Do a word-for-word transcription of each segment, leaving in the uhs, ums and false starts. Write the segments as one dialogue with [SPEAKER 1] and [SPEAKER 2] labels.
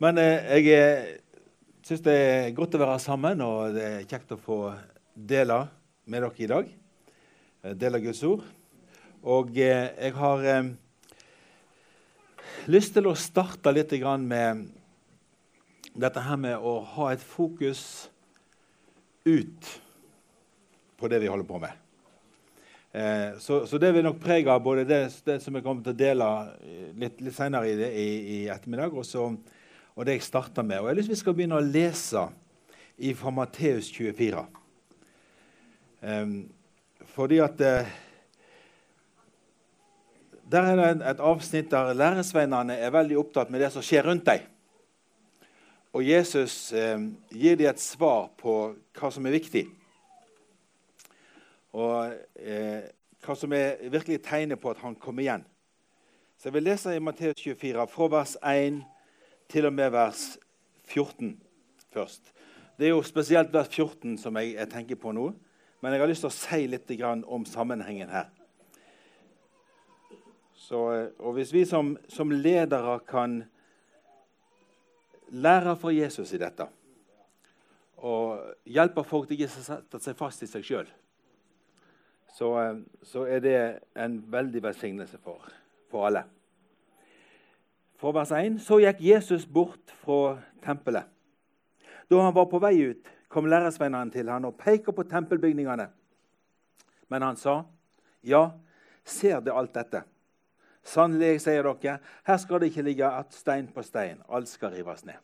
[SPEAKER 1] Men eh, jeg synes det er godt å være sammen, og det er kjekt å få dele med dere i dag. Dele Guds ord. Og eh, jeg har eh, lyst til å starte litt grann med dette her med å ha et fokus ut på det vi holder på med. Eh, så, så det vil nok prege både det, det som jeg kommer til å dele litt, litt senere i, det, i, i ettermiddag, og, så, og det jeg starter med. Og jeg har lyst til vi skal begynne å lese fra Matteus tjuefire. Eh, fordi at eh, der er det et avsnitt der læresveinene er veldig opptatt med det som skjer rundt deg. Og Jesus eh, gir dem et svar på hva som er viktig. Og eh, hva som er virkelig tegnet på at han kommer igjen. Så jeg vil lese i Matteus tjuefire, fra vers én til og med vers fjorten først. Det er jo spesielt vers fjorten som jeg, jeg tenker på nå, men jeg har lyst til å si litt grann om sammenhengen her. Så, og hvis vi som, som ledere kan lære fra Jesus i dette, og hjelpe folk til ikke å sette seg fast i seg selv, Så, så er det en veldig velsignelse for, for alle. Fra vers én, så gikk Jesus bort fra tempelet. Da han var på vei ut, kom læresveinene til han og pekte på tempelbygningene. Men han sa, ja, ser det alt dette? Sannelig, jeg sier dere, her skal det ikke ligge et stein på stein, alt skal rives ned.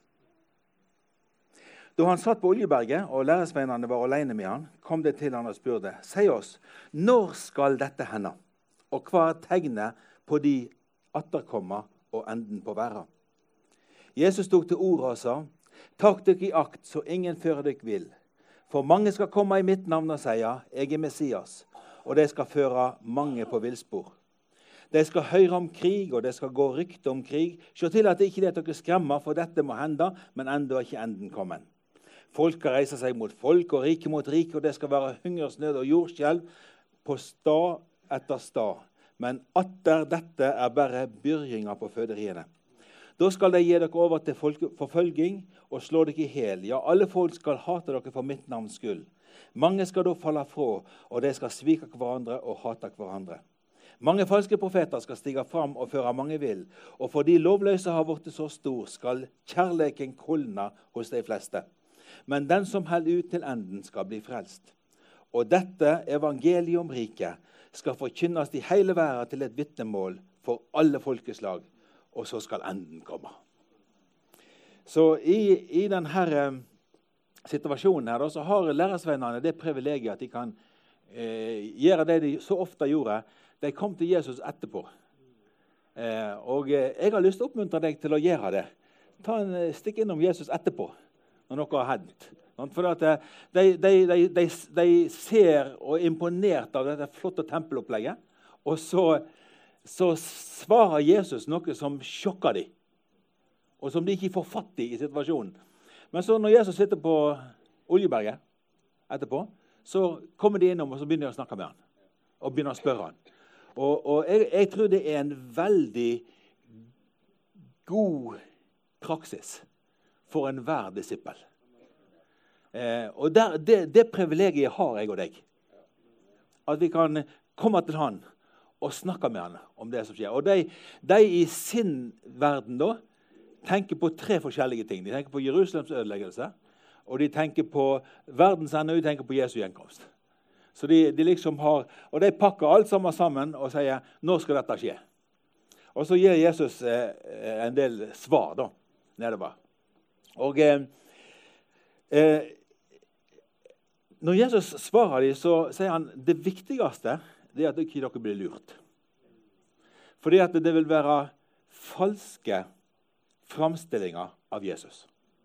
[SPEAKER 1] Da han satt på Oljeberget, og læresveinene var alene med han, kom det til han og spurte, «Si oss, når skal dette hende? Og hva er tegnet på de atterkommer og enden på verden?» Jesus tok til ord og sa, «Takk dere i akt, så ingen fører dere vil. For mange skal komme i mitt navn og si, jeg er Messias, og de skal føre mange på villspor. De skal høre om krig, og det skal gå rykte om krig. Se til at det ikke er dere skremmer, for dette må hende, men enda er ikke enden kommet. Folk skal reise seg mot folk, og rike mot rike, og det skal være hungersnød og jordskjelv på stad etter stad. Men atter dette er bare byrjinger på føderiene. Da skal de gi dere over til forfølging og slå dere i hel. Ja, alle folk skal hate dere for mitt navns skyld. Mange skal da falle fra, og de skal svike hverandre og hate hverandre. Mange falske profeter skal stige fram og føre mange vill, og fordi lovløse har vært så stor, skal kjærligheten kulne hos de fleste. Men den som holder ut til enden skal bli frelst. Og dette evangeliet om riket skal forkynnes i hele verden til et vitnemål for alle folkeslag, og så skal enden komme. Så i, i denne eh, situasjonen her, da, så har læresveinene det privilegiet at de kan eh, gjøre det de så ofte gjorde. De kom til Jesus etterpå. Eh, og eh, jeg har lyst til å oppmuntre deg til å gjøre det. Ta en eh, stikk innom Jesus etterpå, når noe har hendt. For at de, de, de, de, de ser og er imponert av dette flotte tempelopplegget, og så, så svarer Jesus noe som sjokker dem, og som de ikke får fatt i i situasjonen. Men så når Jesus sitter på Oljeberget etterpå, så kommer de innom og så begynner de å snakke med han, og begynner å spørre han. Og, og jeg, jeg tror det er en veldig god praksis for enhver disippel. Eh, og der, det, det privilegiet har jeg og deg. At vi kan komme til han og snakke med han om det som skjer. Og de, de i sin verden da, tenker på tre forskjellige ting. De tenker på Jerusalems ødeleggelse, og de tenker på verdens ende, og de tenker på Jesu gjenkomst. Så de, de liksom har, og de pakker alt sammen sammen og sier, nå skal dette skje. Og så gir Jesus eh, en del svar da, nedover. Og eh, eh, når Jesus svarer dem, så sier han, det viktigste det er at ikke dere blir lurt. Fordi at det vil være falske framstillinger av Jesus.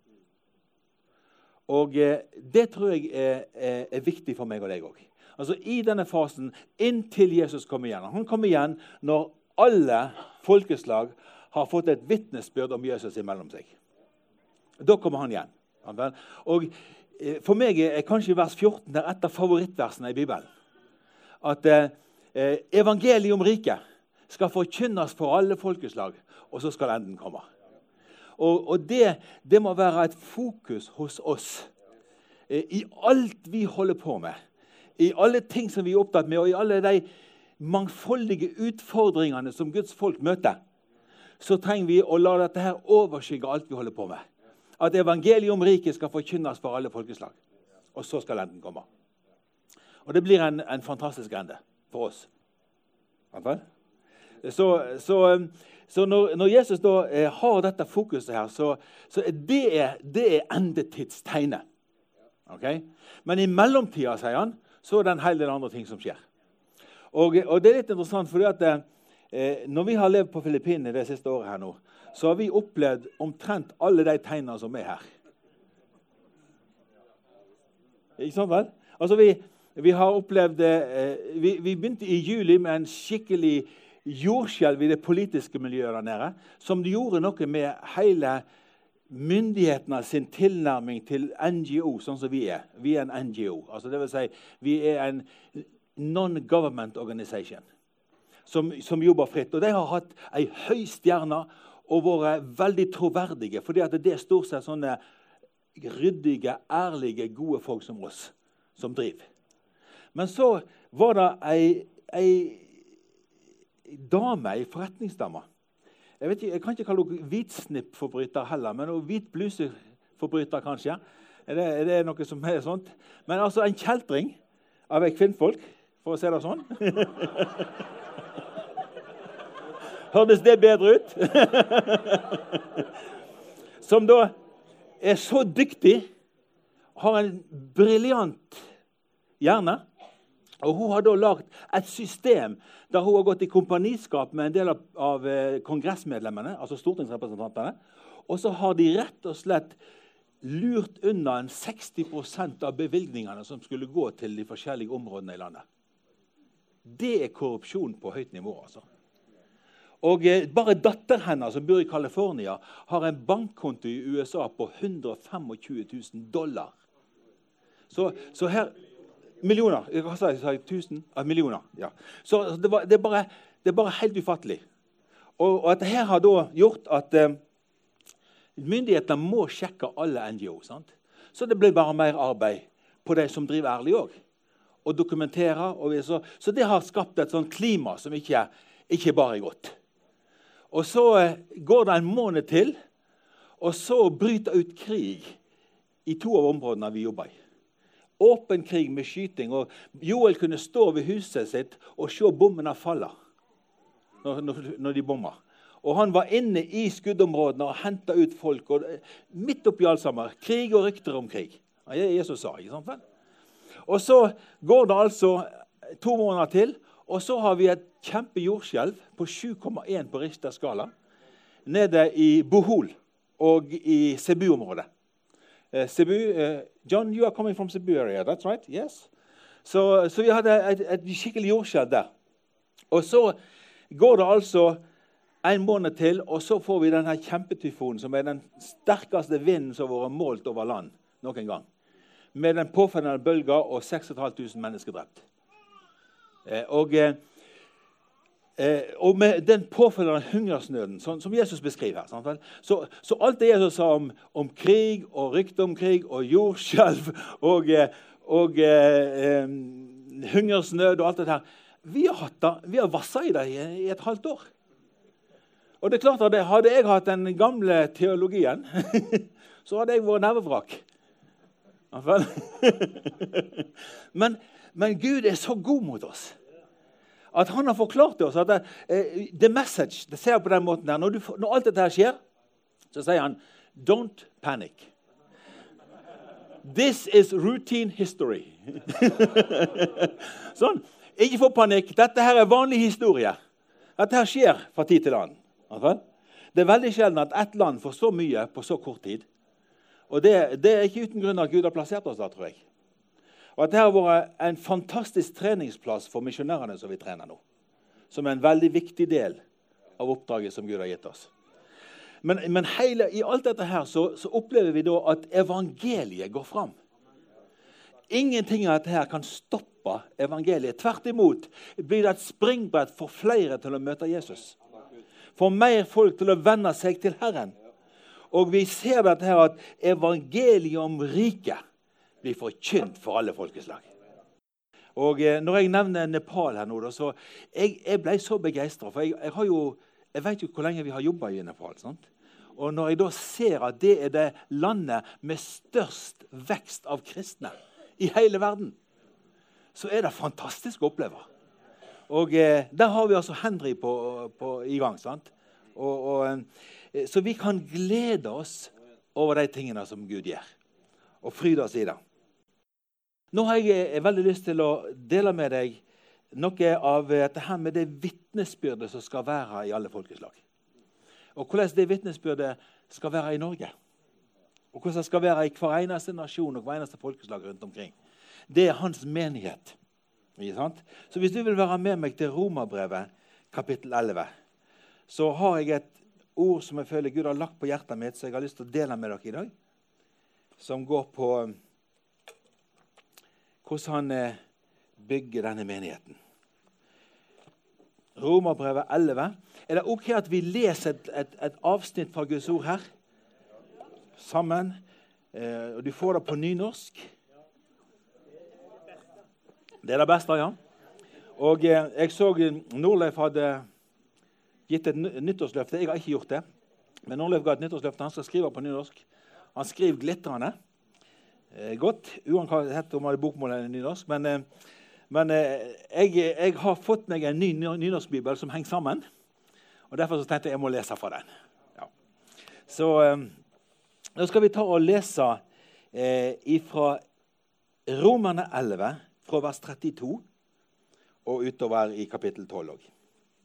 [SPEAKER 1] Og eh, det tror jeg er, er, er viktig for meg og deg også. Altså i denne fasen, inntil Jesus kommer igjen. Han kommer igjen når alle folkeslag har fått et vitnesbyrd om Jesus imellom seg. Da kommer han igjen. Og for meg er kanskje vers fjorten der et av favorittversene i Bibelen. At eh, evangeliet om riket skal forkynnes for alle folkeslag, og så skal enden komme. Og, og det, det må være et fokus hos oss. Eh, I alt vi holder på med, i alle ting som vi er opptatt med, og i alle de mangfoldige utfordringene som Guds folk møter, så trenger vi å la dette her overskygge alt vi holder på med. At evangeliet om riket skal forkynnes for alle folkeslag. Og så skal enden komme. Og det blir en, en fantastisk ende for oss. Så, så, så når, når Jesus da eh, har dette fokuset her, så, så er det, det er endetidstegnet. Okay? Men i mellomtida, sier han, så er det en hel del andre ting som skjer. Og, og det er litt interessant, fordi at eh, når vi har levd på Filippinene det siste året her nå, så har vi opplevd omtrent alle de tegnene som er her. Ikke sant vel? Altså vi, vi har opplevd, eh, vi, vi begynte i juli med en skikkelig jordskjelv i det politiske miljøet der nede, som gjorde noe med hele myndighetene sin tilnærming til N G O, sånn som vi er. Vi er en N G O. Altså det vil si, vi er en non-government organization som, som jobber fritt. Og de har hatt en høy stjerne og vært veldig troverdige, fordi at det er stort sett sånne ryddige, ærlige, gode folk som oss, som driver. Men så var det ei, ei dame, ei forretningsdame. Jeg, vet ikke, jeg kan ikke kalle henne hvitsnippforbryter heller, men hvit bluseforbryter kanskje. Er det, er det noe som er sånt? Men altså en kjeltring av ei kvinnfolk, for å si det sånn. Hørtes det bedre ut? Som da er så dyktig, har en briljant hjerne, og hun har da lagt et system der hun har gått i kompaniskap med en del av, av kongressmedlemmene, altså stortingsrepresentantene, og så har de rett og slett lurt unna en seksti prosent av bevilgningene som skulle gå til de forskjellige områdene i landet. Det er korrupsjon på høyt nivå, altså. Og eh, bare datter hennes som bor i California har en bankkonto i U S A på hundre og tjuefem tusen dollar. Så, så her... Millioner. Hva sa jeg? Sa jeg tusen? Ja, millioner. Ja. Så det, var, det, er bare, det er bare helt ufattelig. Og, og dette her har da gjort at eh, myndighetene må sjekke alle N G O. Sant? Så det blir bare mer arbeid på de som driver ærlig også. Og dokumenterer. Og så, så det har skapt et sånt klima som ikke, ikke bare er godt. Og så eh, går det en måned til, og så bryter ut krig i to av områdene vi jobber i. Åpen krig med skyting, og Joel kunne stå ved huset sitt og se bommene falle når, når, når de bommer. Og han var inne i skuddområdene og hentet ut folk, og midt oppi alt sammen, krig og rykter om krig. Ja, Jesus sa, ikke sant vel? Og så går det altså to måneder til, og så har vi et kjempe jordskjelv på sju komma en på Richter-skala, nede i Bohol og i Cebu-området. Uh, Cebu, uh, John, you are coming from Cebu area, that's right? Yes. Så, så vi hadde et, et skikkelig jordskjelv der. Og så går det altså en måned til, og så får vi denne kjempetyfonen, som er den sterkeste vinden som har vært målt over land noen gang. Med den påfølgende bølger og seks tusen fem hundre mennesker drept. Uh, og... Uh, Eh, og med den påfølgende hungersnøden, som, som Jesus beskriver her. Sant? Så, så alt det Jesus sa om, om krig og rykte om krig og jordskjelv og, og eh, hungersnød og alt det her, vi har, hatt det, vi har vasset i det i, i et halvt år. Og det er klart at det, hadde jeg hatt den gamle teologien, så hadde jeg vært nervevrak. men, men Gud er så god mot oss. At han har forklart til oss at det, uh, the message, det ser på den måten der, når, du, når alt dette her skjer, så sier han, don't panic. This is routine history. Sånn, ikke få panikk, dette her er vanlig historie. Dette her skjer fra tid til annen. Det er veldig sjelden at et land får så mye på så kort tid. Og det, det er ikke uten grunn at Gud har plassert oss da, tror jeg. Og at dette har vært en fantastisk treningsplass for misjonærene som vi trener nå. Som er en veldig viktig del av oppdraget som Gud har gitt oss. Men, men hele, i alt dette her så, så opplever vi da at evangeliet går fram. Ingenting av dette her kan stoppe evangeliet. Tvert imot blir det et springbrett for flere til å møte Jesus. For mer folk til å vende seg til Herren. Og vi ser dette her at evangeliet om riket blir forkynt for alle folkeslag. Og eh, når jeg nevner Nepal her nå, da, så jeg, jeg ble så begeistret, for jeg, jeg, har jo, jeg vet jo hvor lenge vi har jobbet i Nepal, sant? Og når jeg da ser at det er det landet med størst vekst av kristne i hele verden, så er det fantastisk å oppleve. Og eh, der har vi altså Henry på, på, i gang, sant? Og, og, eh, så vi kan glede oss over de tingene som Gud gjør, og fryde oss i det. Nå har jeg eh, veldig lyst til å dele med deg noe av dette her med det vittnesbyrdet som skal være i alle folkeslag. Og hvordan det vittnesbyrdet skal være i Norge. Og hvordan det skal være i hver eneste nasjon og hver eneste folkeslag rundt omkring. Det er hans menighet. Ikke sant? Så hvis du vil være med meg til Romerbrevet, kapittel elleve, så har jeg et ord som jeg føler Gud har lagt på hjertet mitt, så jeg har lyst til å dele med dere i dag, som går på hvordan han bygger denne menigheten. Romerbrevet elleve. Er det ok at vi leser et, et, et avsnitt fra Guds ord her? Sammen. Eh, og du får det på nynorsk. Det er det beste, ja. Og eh, jeg så Norleif hadde gitt et nyttårsløfte. Jeg har ikke gjort det. Men Norleif ga et nyttårsløfte. Han skal skrive på nynorsk. Han skriver glitrende. Eh, godt. Uansett om han er bokmål eller nynorsk. Men, eh, men eh, jeg, jeg har fått meg en ny nynorskbibel som henger sammen. Og derfor så tenkte jeg jeg må lese fra den. Ja. Så eh, nå skal vi ta og lese eh, fra Romerne elleve, fra vers trettito, og utover i kapittel tolv også.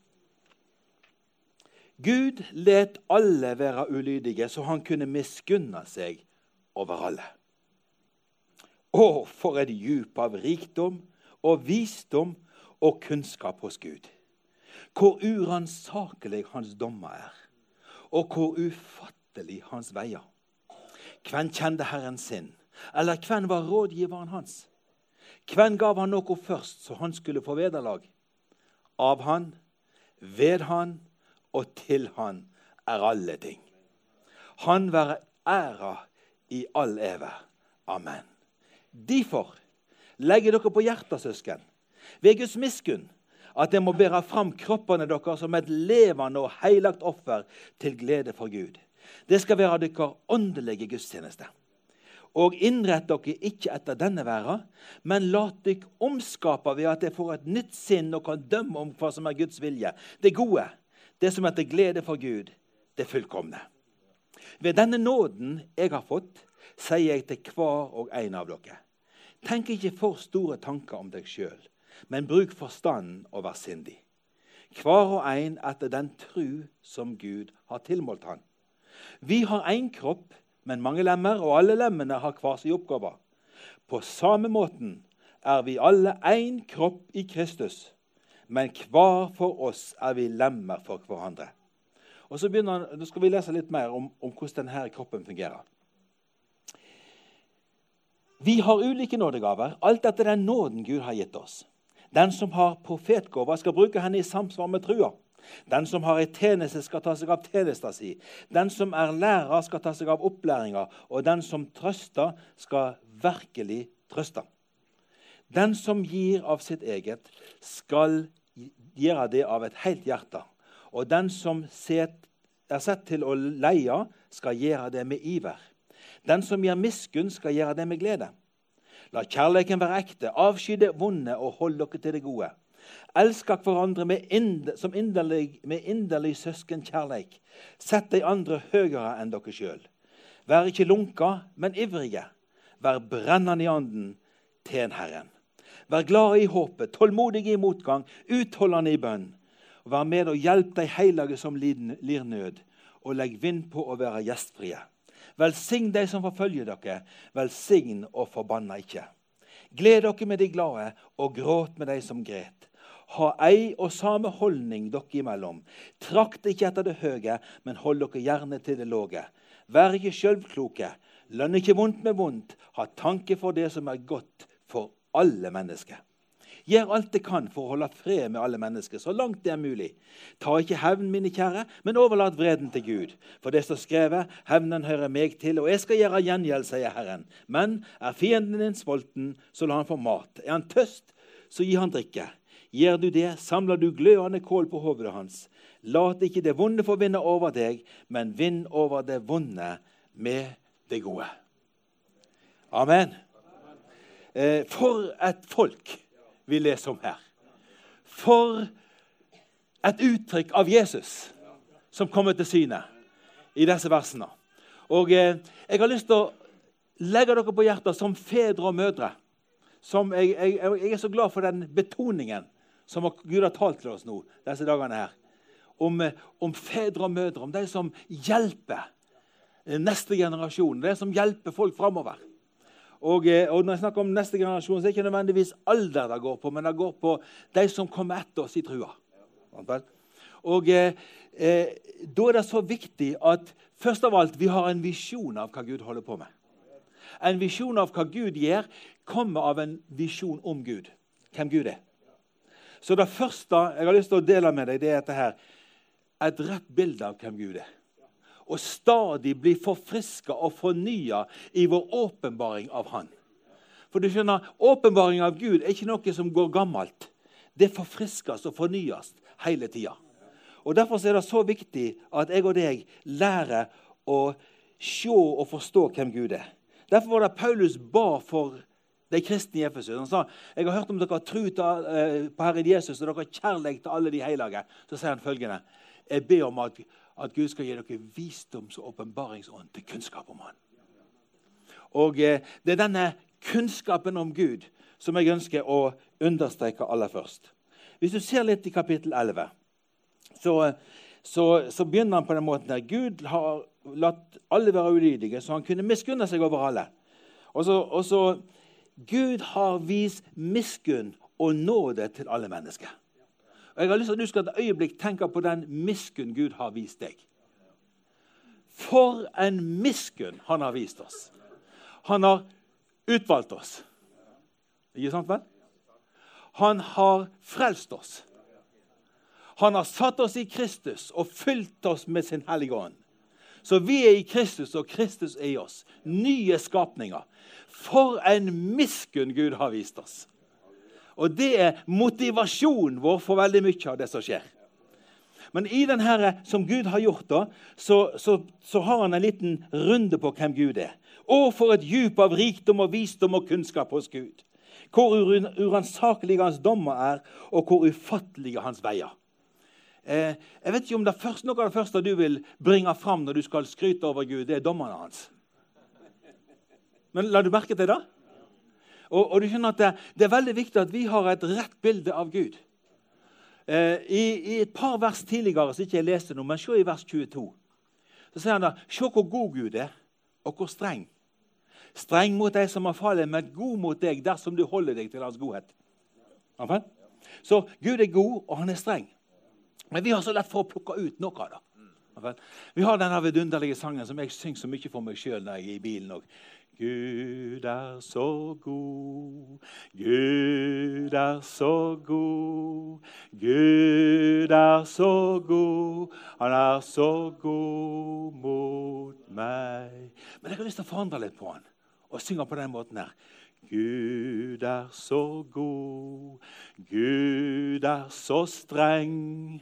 [SPEAKER 1] Gud let alle være ulydige, så han kunne miskunne seg over alle. Å, for et djup av rikdom og visdom og kunnskap hos Gud. Hvor uransakelig hans dommer er, og hvor ufattelig hans veier. Hvem kjente Herren sin, eller hvem var rådgiveren hans? Hvem gav han noe først, så han skulle få vederlag? Av han, ved han og til han er alle ting. Han være æra i all eve. Amen. Derfor legger dere på hjertet, søsken, ved Guds miskunn, at dere må bære fram kroppene deres som et levende og heilagt offer til glede for Gud. Det skal være deres åndelige gudstjeneste. Og innrett dere ikke etter denne verden, men lat dere omskape ved at dere får et nytt sinn og kan dømme om hva som er Guds vilje. Det gode, det som er til glede for Gud, det fullkomne. Ved denne nåden jeg har fått, sier jeg til hver og en av dere. Tenk ikke for store tanker om deg selv, men bruk forstand og vær sindig. Hver og en etter den tru som Gud har tilmålt han. Vi har en kropp, men mange lemmer, og alle lemmene har hver sin oppgave. På samme måten er vi alle en kropp i Kristus, men hver for oss er vi lemmer for hverandre. Og så begynner, nå skal vi lese litt mer om, om hvordan denne kroppen fungerer. Vi har ulike nådegaver, alt etter den nåden Gud har gitt oss. Den som har profetgåva skal bruke henne i samsvar med trua. Den som har en tjeneste skal ta seg av tjenesta si. Den som er lærer skal ta seg av opplæringa, og den som trøster skal virkelig trøste. Den som gir av sitt eget skal gjøre det av et helt hjerte, og den som er sett til å leie skal gjøre det med iver. Den som gir miskunn skal gjøre det med glede. La kjærleiken være ekte, avsky det vonde og hold dere til det gode. Elsk hverandre med, ind som inderlig, med inderlig søskenkjærleik. Sett de andre høyere enn dere selv. Vær ikke lunka, men ivrige. Vær brennende i anden til en Herren. Vær glad i håpet, tålmodig i motgang, utholdende i bønn. Vær med og hjelp de hellige som lir nød, og legg vind på å være gjestfrie. Velsign de som forfølger dere, velsign og forbanna ikke. Gled dere med de glade, og gråt med de som gret. Ha ei og samme holdning dere imellom. Trakt ikke etter det høye, men hold dere gjerne til det låge. Vær ikke selvkloke, lønn ikke vondt med vondt, ha tanke for det som er godt for alle mennesker. Gjør alt det kan for å holde fred med alle mennesker, så langt det er mulig. Ta ikke hevn, mine kjære, men overlat vreden til Gud. For det står skrevet, hevnen hører meg til, og jeg skal gjøre gjengjeld, sier Herren. Men er fienden din sulten, så la han få mat. Er han tøst, så gi han drikke. Gjør du det, samler du glødende kål på hovedet hans. Lat ikke det vonde få vinne over deg, men vinn over det vonde med det gode. Amen. Eh, for et folk vi leser om her. For et uttrykk av Jesus som kommer til syne i disse versene. Og eh, jeg har lyst til å legge dere på hjertet som fedre og mødre. Som jeg, jeg, jeg er så glad for den betoningen som Gud har talt til oss nå, disse dagene her. Om, om fedre og mødre, om de som hjelper neste generasjon, de som hjelper folk fremover. Og, og når jeg snakker om neste generasjon, så er det ikke nødvendigvis alder det går på, men det går på de som kommer etter oss i trua. Og eh, da er det så viktig at først av alt vi har en visjon av hva Gud holder på med. En visjon av hva Gud gjør, kommer av en visjon om Gud. Hvem Gud er. Så det første jeg har lyst til å dele med deg, det er dette her. Et rett bilde av hvem Gud er. Og stadig bli forfrisket og fornyet i vår åpenbaring av Han. For du skjønner, åpenbaring av Gud er ikke noe som går gammelt. Det forfriskes og fornyes hele tiden. Og derfor er det så viktig at jeg og deg lærer å se og forstå hvem Gud er. Derfor var det Paulus ba for de kristne i Efesus. Han sa, jeg har hørt om dere tro på Herren Jesus, og dere har kjærlighet til alle de hellige. Så sier han følgende, jeg ber om at, at Gud skal gi dere visdoms- og åpenbaringsånd til kunnskap om Han. Og eh, det er denne kunnskapen om Gud som jeg ønsker å understreke aller først. Hvis du ser litt i kapittel elleve, så, så, så begynner han på den måten der. Gud har latt alle være ulydige, så han kunne miskunne seg over alle. Og så, og så Gud har vist miskunn og nåde til alle mennesker. Og jeg har lyst til at du skal et øyeblikk tenke på den miskunn Gud har vist deg. For en miskunn han har vist oss. Han har utvalgt oss. Ikke sant vel? Han har frelst oss. Han har satt oss i Kristus og fylt oss med sin hellige ånd. Så vi er i Kristus, og Kristus er i oss. Nye skapninger. For en miskunn Gud har vist oss. Og det er motivasjonen vår for veldig mye av det som skjer. Men i denne som Gud har gjort da, så, så, så har han en liten runde på hvem Gud er. Og for et djup av rikdom og visdom og kunnskap hos Gud. Hvor uransakelige hans dommer er, og hvor ufattelige hans veier. Eh, jeg vet ikke om det er først, noe av det første du vil bringe fram når du skal skryte over Gud, det er dommerne hans. Men la du merke til det? Og, og du skjønner at det, det er veldig viktig at vi har et rett bilde av Gud. Eh, i, I et par vers tidligere, så ikke jeg leste noe, men se i vers tjueto. Så sier han da, se hvor god Gud er, og hvor streng. Streng mot deg som har fallet, men god mot deg dersom du holder deg til hans godhet. Amen? Så Gud er god, og han er streng. Men vi har så lett for å plukke ut noe av det. Amen? Vi har denne vidunderlige sangen som jeg synger så mye for meg selv når jeg er i bilen også. Gud er så god, Gud er så god, Gud er så god, han er så god mot meg. Men jeg har lyst til å forandre litt på han, og synge på den måten her. Gud er så god, Gud er så streng,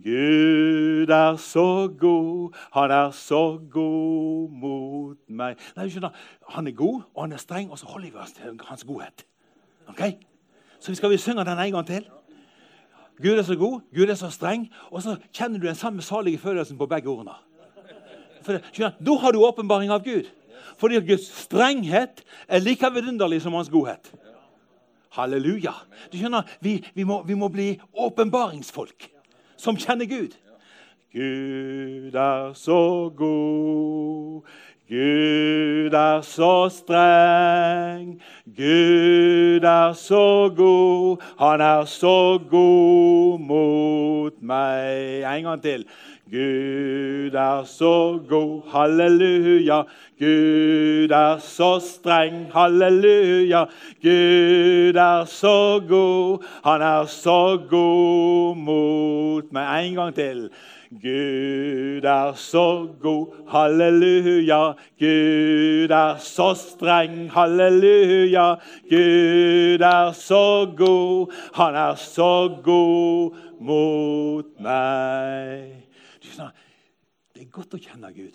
[SPEAKER 1] Gud er så god, han er så god mot meg. Nei, skjønner, han er god, og han er streng, og så holder vi oss til hans godhet. Ok? Så skal vi synge den en gang til. Gud er så god, Gud er så streng, og så kjenner du den samme salige følelsen på begge ordene. For skjønner, da har du åpenbaring av Gud. Fordi Guds strenghet er like vidunderlig som hans godhet. Halleluja. Du skjønner, vi, vi, må, vi må bli åpenbaringsfolk som kjenner Gud. Gud er så god, Gud er så streng, Gud er så god, han er så god mot meg. En gang til. Gud er så god, halleluja. Gud er så streng, halleluja. Gud er så god, han er så god mot meg. En gang til. Gud er så god, halleluja. Gud er så streng, halleluja. Gud er så god, han er så god mot meg. Det er godt å kjenne Gud.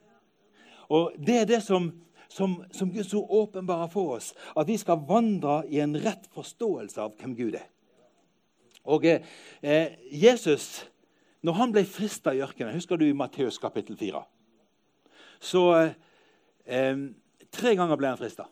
[SPEAKER 1] Og det er det som, som, som Gud så åpenbarer for oss, at vi skal vandre i en rett forståelse av hvem Gud er. Og eh, Jesus, når han ble fristet i ørkenen, husker du i Matteus kapittel fire, så eh, tre ganger ble han fristet.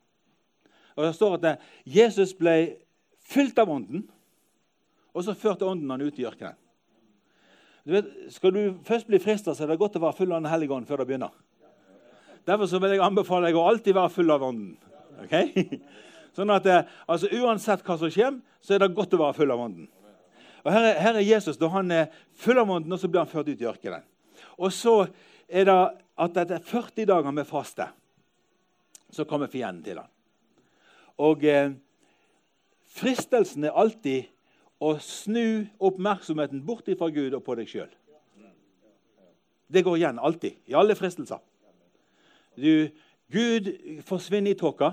[SPEAKER 1] Og det står at det, Jesus ble fylt av ånden, og så førte ånden han ut i ørkenen. Du vet, skal du først bli fristet, så er det godt å være full av den hellige ånd før det begynner. Derfor så vil jeg anbefale deg å alltid være full av ånden. Okay? Sånn at altså, uansett hva som skjer, så er det godt å være full av ånden. Og her er, her er Jesus, da han er full av ånden, og så blir han ført ut i ørkenen. Og så er det at etter førti dager med faste, så kommer fienden til han. Og eh, fristelsen er alltid å snu oppmerksomheten bort fra Gud og på deg selv. Det går igjen alltid, i alle fristelser. Du, Gud forsvinner i tåka,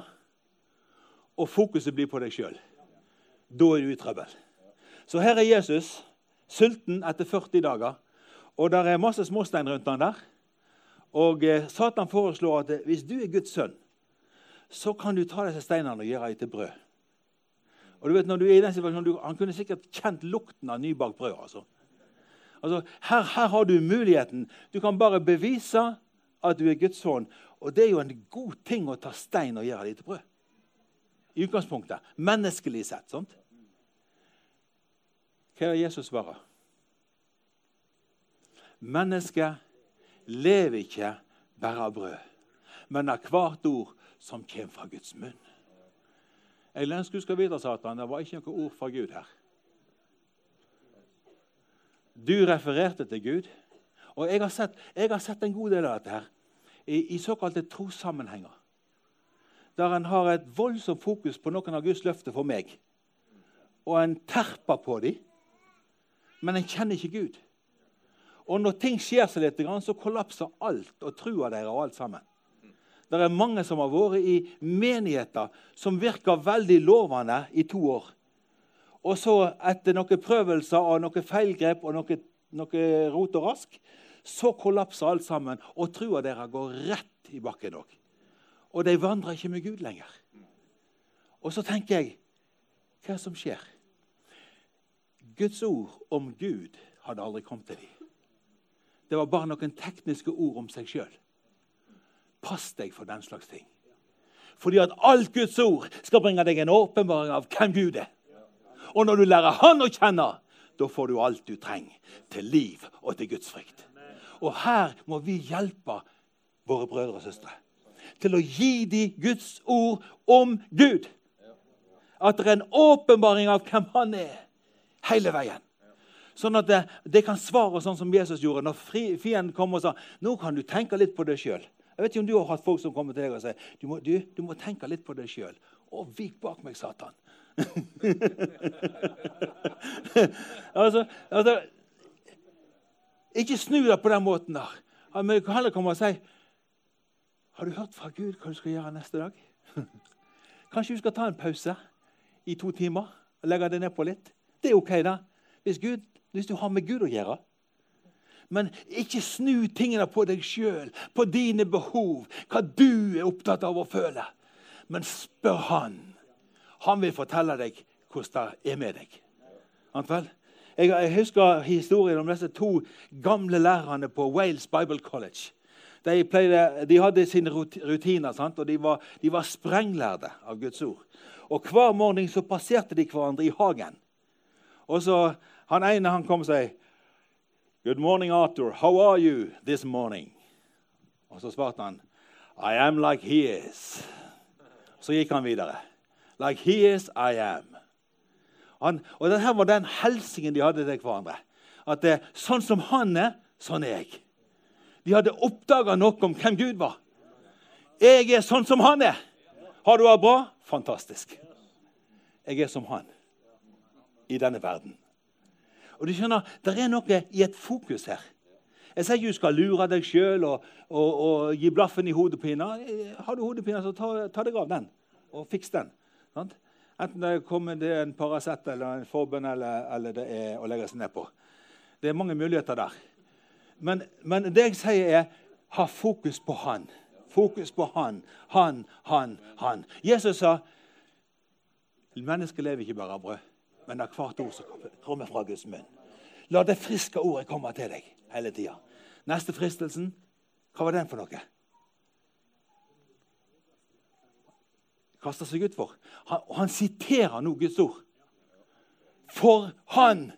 [SPEAKER 1] og fokuset blir på deg selv. Da er du i trøbbel. Så her er Jesus, sulten etter førti dager, og der er masse småstein rundt han der. Og eh, Satan foreslår at hvis du er Guds sønn, så kan du ta disse steinene og gjøre dem til brød. Og du vet, når du er i den situasjonen, du, han kunne sikkert kjent lukten av nybakt brød. Altså. Altså, her, her har du muligheten. Du kan bare bevise at du er Guds sønn. Og det er jo en god ting å ta stein og gjøre det til brød. I utgangspunktet. Menneskelig sett. Sånt. Hva er det Jesus svarer? Mennesket lever ikke bare av brød, men av hvert ord som kommer fra Guds munn. Jeg ønsker du skal vite, Satan, det var ikke noe ord fra Gud her. Du refererte til Gud, og jeg har sett, jeg har sett en god del av dette her i, i såkalte trossammenhenger, der en har et voldsomt fokus på noen av Guds løfter for meg, og en terper på dem, men en kjenner ikke Gud. Og når ting skjer seg litt, så kollapser alt, og trua dere og alt sammen. Det er mange som har vært i menigheter som virker veldig lovende i to år. Og så etter noen prøvelser og noen feilgrep og noe, noe rot og rask, så kollapser alt sammen, og trua dere går rett i bakken også. Og de vandrer ikke med Gud lenger. Og så tenker jeg, hva er det som skjer? Guds ord om Gud hadde aldri kommet til dem. Det var bare noen tekniske ord om seg selv. Pass deg for den slags ting. Fordi at alt Guds ord skal bringe deg en åpenbaring av hvem Gud er. Og når du lærer han å kjenne, da får du alt du trenger til liv og til Guds frykt. Og her må vi hjelpe våre brødre og søstre til å gi dem Guds ord om Gud. At det er en åpenbaring av hvem han er hele veien. Sånn at det, det kan svare sånn som Jesus gjorde når fienden kom og sa, nå kan du tenke litt på deg selv. Jeg vet ikke om du har hatt folk som kommer til deg og sier, du må, du, du må tenke litt på deg selv. Å, vik bak meg, Satan. altså, altså, ikke snu deg på den måten der. Men du kan heller komme og si, har du hørt fra Gud hva du skal gjøre neste dag? Kanskje du skal ta en pause i to timer og legge det ned på litt? Det er ok da, hvis, Gud, hvis du har med Gud å gjøre. Men ikke snu tingene på deg selv, på dine behov, hva du er opptatt av å føle. Men spør han. Han vil fortelle deg hvordan det er med deg. Jeg, jeg husker historien om disse to gamle lærerne på Wales Bible College. De, pleide, de hadde sine rutiner, sant? Og de var, de var sprenglærde av Guds ord. Og hver morgen så passerte de hverandre i hagen. Og så han ene han kom og sier, Good morning, Arthur. How are you this morning? Og så svarte han, I am like he is. Så gikk han videre. Like he is, I am. Han, og dette var den helsingen de hadde til hverandre. At det, sånn som han er, sånn er jeg. De hadde oppdaget noe om hvem Gud var. Jeg er sånn som han er. Har du det bra? Fantastisk. Jeg er som han i denne verden. Og du skjønner, det er noe i et fokus her. Jeg sier ikke du skal lure deg selv og, og, og gi blaffen i hodepina. Har du hodepina, så ta, ta deg av den og fiks den. Sant? Enten det kommer det en Paracet eller en forbønn eller, eller det er å legge seg ned på. Det er mange muligheter der. Men, men det jeg sier er, ha fokus på han. Fokus på han, han, han, han. Jesus sa, mennesket lever ikke bare av brød, men av hvert ord som kommer fra Guds munn. La det friske ordet komme til deg hele tiden. Neste fristelsen, hva var den for noe? Kastet seg ut for. Han, han siterer nå Guds ord. For han.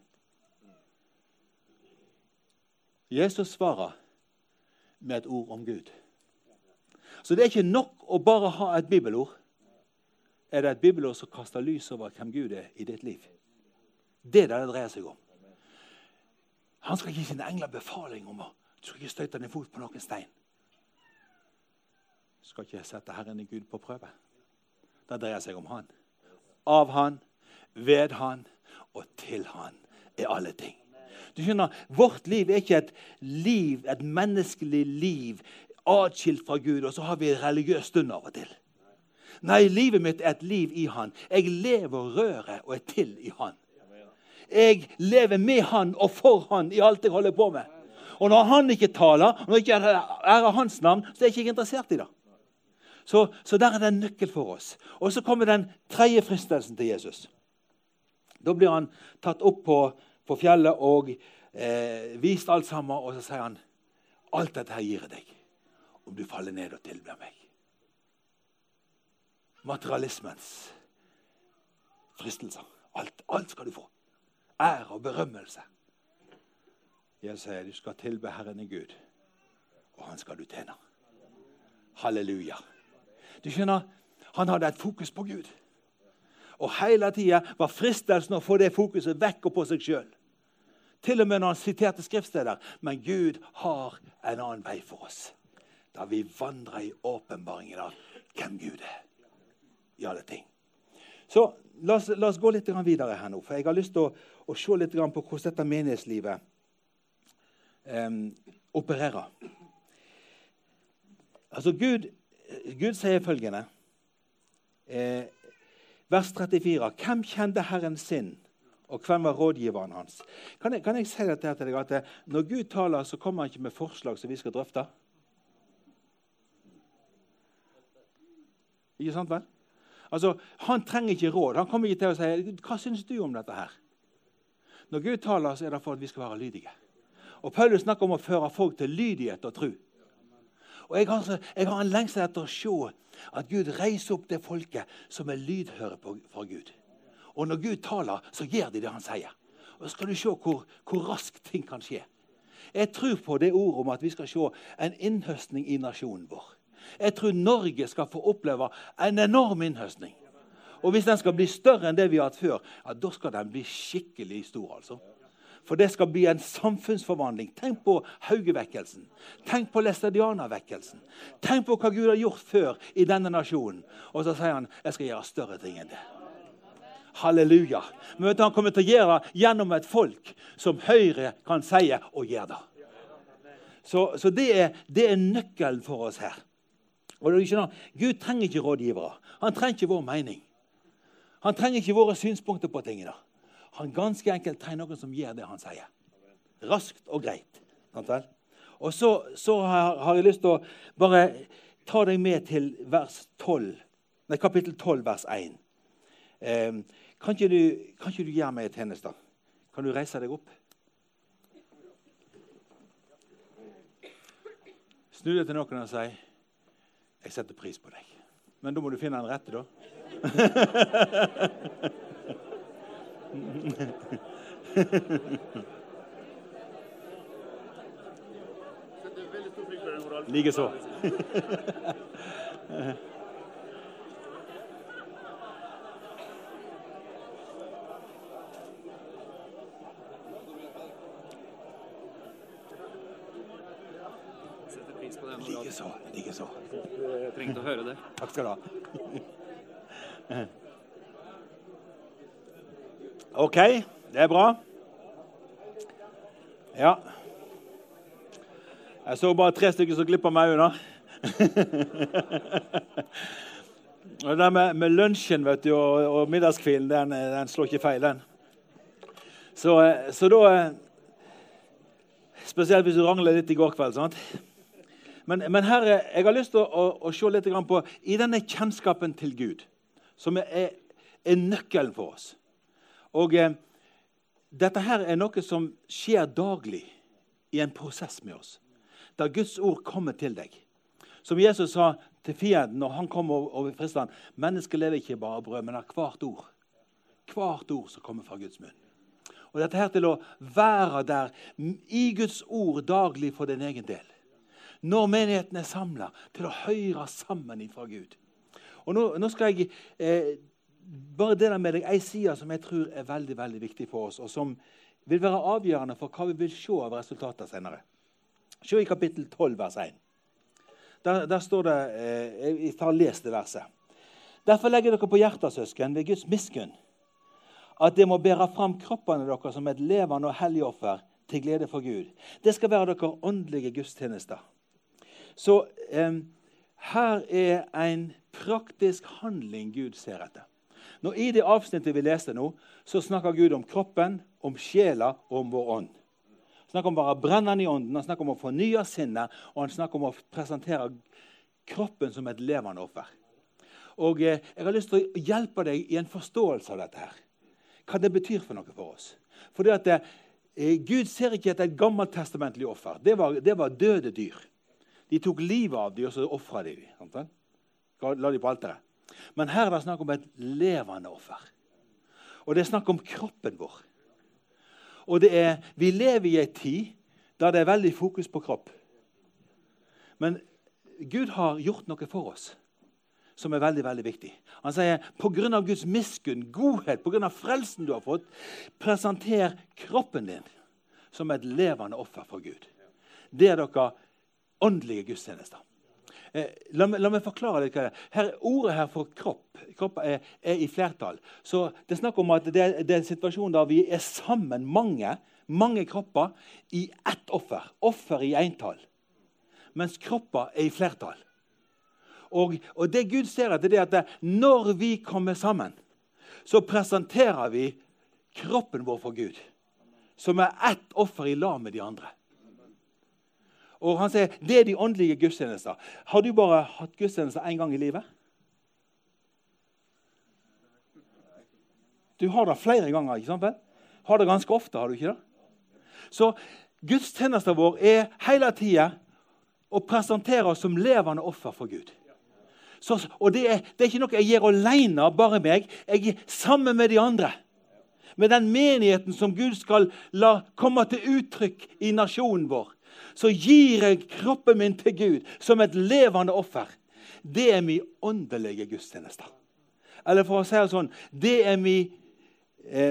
[SPEAKER 1] Jesus svarer med et ord om Gud. Så det er ikke nok å bare ha et bibelord. Er det et bibelord som kaster lys over hvem Gud er i ditt liv? Det er det det dreier seg om. Han skal gi sine engler befaling om å du skal ikke støyte din fot på noen stein. Du skal ikke sette Herren i Gud på prøve. Det dreier seg om han. Av han, ved han og til han er alle ting. Du skjønner, vårt liv er ikke et liv, et menneskelig liv atskilt fra Gud, og så har vi en religiøs stund av og til. Nei, livet mitt er et liv i han. Jeg lever røret og er til i han. Jeg lever med han og for han i alt jeg holder på med. Og når han ikke taler, og når jeg ikke ærer hans navn, så er jeg ikke interessert i det. Så, så der er det en nøkkel for oss. Og så kommer den tredje fristelsen til Jesus. Da blir han tatt opp på, på fjellet og eh, vist alt sammen, og så sier han, alt dette her gir jeg deg, om du faller ned og tilber meg. Materialismens fristelser. Alt, alt skal du få. Ære og berømmelse. Jeg sier, du skal tilbe Herren i Gud, og han skal du tjene. Halleluja. Du skjønner, han hadde et fokus på Gud. Og hele tiden var fristelsen å få det fokuset vekk og på seg selv. Til og med når han siterte skriftsteder. Men Gud har en annen vei for oss. Da vi vandrer i åpenbaringen av hvem Gud er. I alle ting. Så la oss, la oss gå litt videre her nå. For jeg har lyst til å, å se litt på hvordan dette menighetslivet um, opererer. Altså Gud, Gud sier følgende. Eh, vers trettifire. Hvem kjente Herren sin, og hvem var rådgiveren hans? Kan jeg, kan jeg si dette til deg, at når Gud taler, så kommer han ikke med forslag som vi skal drøfte? Ikke sant vel? Altså, han trenger ikke råd. Han kommer ikke til å si, hva synes du om dette her? Når Gud taler, så er det for at vi skal være lydige. Og Paulus snakker om å føre folk til lydighet og tro. Og jeg har, jeg har en lengsel etter å se at Gud reiser opp det folket som er lydhøre på, fra Gud. Og når Gud taler, så gjør de det han sier. Og så skal du se hvor, hvor raskt ting kan skje. Jeg tror på det ordet om at vi skal se en innhøstning i nasjonen vår. Jeg tror Norge skal få oppleve en enorm innhøstning. Og hvis den skal bli større enn det vi har hatt før, ja, da skal den bli skikkelig stor, altså. For det skal bli en samfunnsforvandling. Tenk på Haugevekkelsen. Tenk på Læstadianavekkelsen. Tenk på hva Gud har gjort før i denne nasjonen. Og så sier han, jeg skal gjøre større ting enn det. Halleluja. Men vet du, han kommer til å gjøre det gjennom et folk som Høyre kan si og gjøre det. Så, så det, er, det er nøkkelen for oss her. Og du skjønner, Gud trenger ikke rådgivere. Han trenger ikke vår mening. Han trenger ikke våre synspunkter på tingene. Han ganske enkelt trenger noen som gjør det han sier. Raskt og greit. Og så, så har, har jeg lyst til å bare ta deg med til vers tolv, nei, kapittel tolv, vers én. Eh, kan, ikke du, kan ikke du gjøre meg et tjeneste? Kan du reise deg opp? Snu deg til noen og si, jeg setter pris på deg. Men da må du finne en rette da. Like så. altså.
[SPEAKER 2] Jeg trengte å høre det.
[SPEAKER 1] Takk skal du ha. Ok, det er bra. Ja. Jeg så bare tre stykker som glipper meg unna. Og det der med, med lunsjen, vet du, og, og middagskvilen, den, den slår ikke feil, den. Så, så da, spesielt hvis du rangler litt i går kveld, sant? Men, men her, jeg har lyst til å, å, å se litt på, i denne kjennskapen til Gud, som er, er nøkkelen for oss. Og eh, dette her er noe som skjer daglig i en prosess med oss, da Guds ord kommer til deg. Som Jesus sa til fienden når han kom over fristet han, mennesket lever ikke bare av brød, men av hvert ord. Hvert ord som kommer fra Guds munn. Og dette her til å være der i Guds ord daglig for din egen del. Når menigheten er samlet, til å høre sammen ifra Gud. Og nå, nå skal jeg eh, bare dele med deg en side som jeg tror er veldig, veldig viktig for oss, og som vil være avgjørende for hva vi vil se av resultater senere. Se i kapittel tolv, vers én. Der, der står det, eh, jeg tar les det verset. Derfor legger dere på hjertet, søsken, ved Guds miskunn, at det må bære fram kroppene dere som et levende og hellig offer til glede for Gud. Det skal være dere åndelige gudstjenester. Så eh, her er en praktisk handling Gud ser etter. Når i det avsnittet vi leste nå, så snakker Gud om kroppen, om sjela og om vår ånd. Han snakker om å være brennende i ånden, han snakker om å fornye sinnet, og han snakker om å presentere kroppen som et levende offer. Og eh, jeg har lyst til å hjelpe deg i en forståelse av dette her. Hva det betyr for noe for oss. Fordi at eh, Gud ser ikke etter et gammeltestamentlig offer. Det var, det var døde dyr. De tok livet av dem, og så offret de dem. La de på alteret. Men her er det snakk om et levende offer. Og det er snakk om kroppen vår. Og det er, vi lever i en tid der det er veldig fokus på kropp. Men Gud har gjort noe for oss som er veldig, veldig viktig. Han sier, på grunn av Guds miskunn, godhet, på grunn av frelsen du har fått, presenter kroppen din som et levende offer for Gud. Det er dere åndelige gudstjenester. Eh, la, meg, la meg forklare litt hva det er. Her, ordet her for kropp, kropp er, er i flertall. Så det er snakk om at det, det er en situasjon der vi er sammen mange, mange kropper i ett offer. Offer i entall. Mens kropper er i flertall. Og, og det Gud ser etter, det er at når vi kommer sammen, så presenterer vi kroppen vår for Gud. Som er ett offer i lag med de andre. Og han sier, det er de åndelige gudstjenester. Har du bare hatt gudstjenester en gang i livet? Du har det flere ganger, ikke sant vel? Har det ganske ofte, har du ikke det? Så gudstjenester vår er hele tiden å presentere oss som levende offer for Gud. Så, og det er, det er ikke noe jeg gjør alene, bare meg. Jeg er sammen med de andre. Med den menigheten som Gud skal la komme til uttrykk i nasjonen vår. Så gir jeg kroppen min til Gud som et levende offer. Det er min åndelige gudstjenester. Eller for å si det sånn, det er min eh,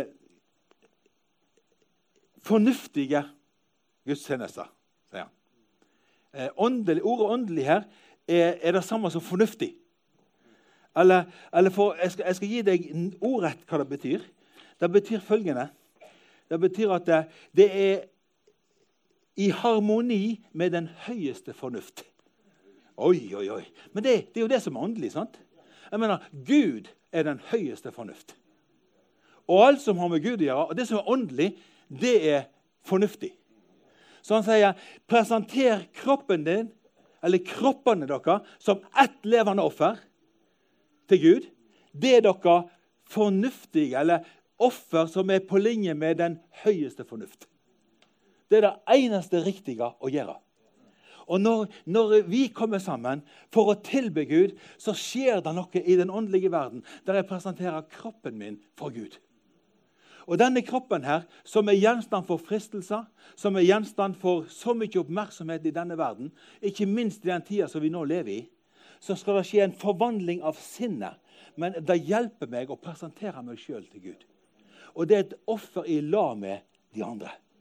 [SPEAKER 1] fornuftige gudstjenester, sier han. Eh, åndelig, ordet åndelig her er, er det samme som fornuftig. Eller, eller for, jeg, skal, jeg skal gi deg ordrett hva det betyr. Det betyr følgende. Det betyr at det, det er i harmoni med den høyeste fornuft. Oi, oi, oi. Men det, det er jo det som er åndelig, sant? Jeg mener, Gud er den høyeste fornuft. Og alt som har med Gud å gjøre, og det som er åndelig, det er fornuftig. Så han sier, presenter kroppen din, eller kroppene dere, som ett levende offer til Gud. Det er dere fornuftige, eller offer som er på linje med den høyeste fornuft. Det er det eneste riktige å gjøre. Og når, når vi kommer sammen for å tilbe Gud, så skjer det noe i den åndelige verden, der jeg presenterer kroppen min for Gud. Og denne kroppen her, som er gjenstand for fristelser, som er gjenstand for så mye oppmerksomhet i denne verden, ikke minst i den tiden som vi nå lever i, så skal det skje en forvandling av sinnet, men det hjelper meg å presentere meg selv til Gud. Og det er et offer i lag med de andre.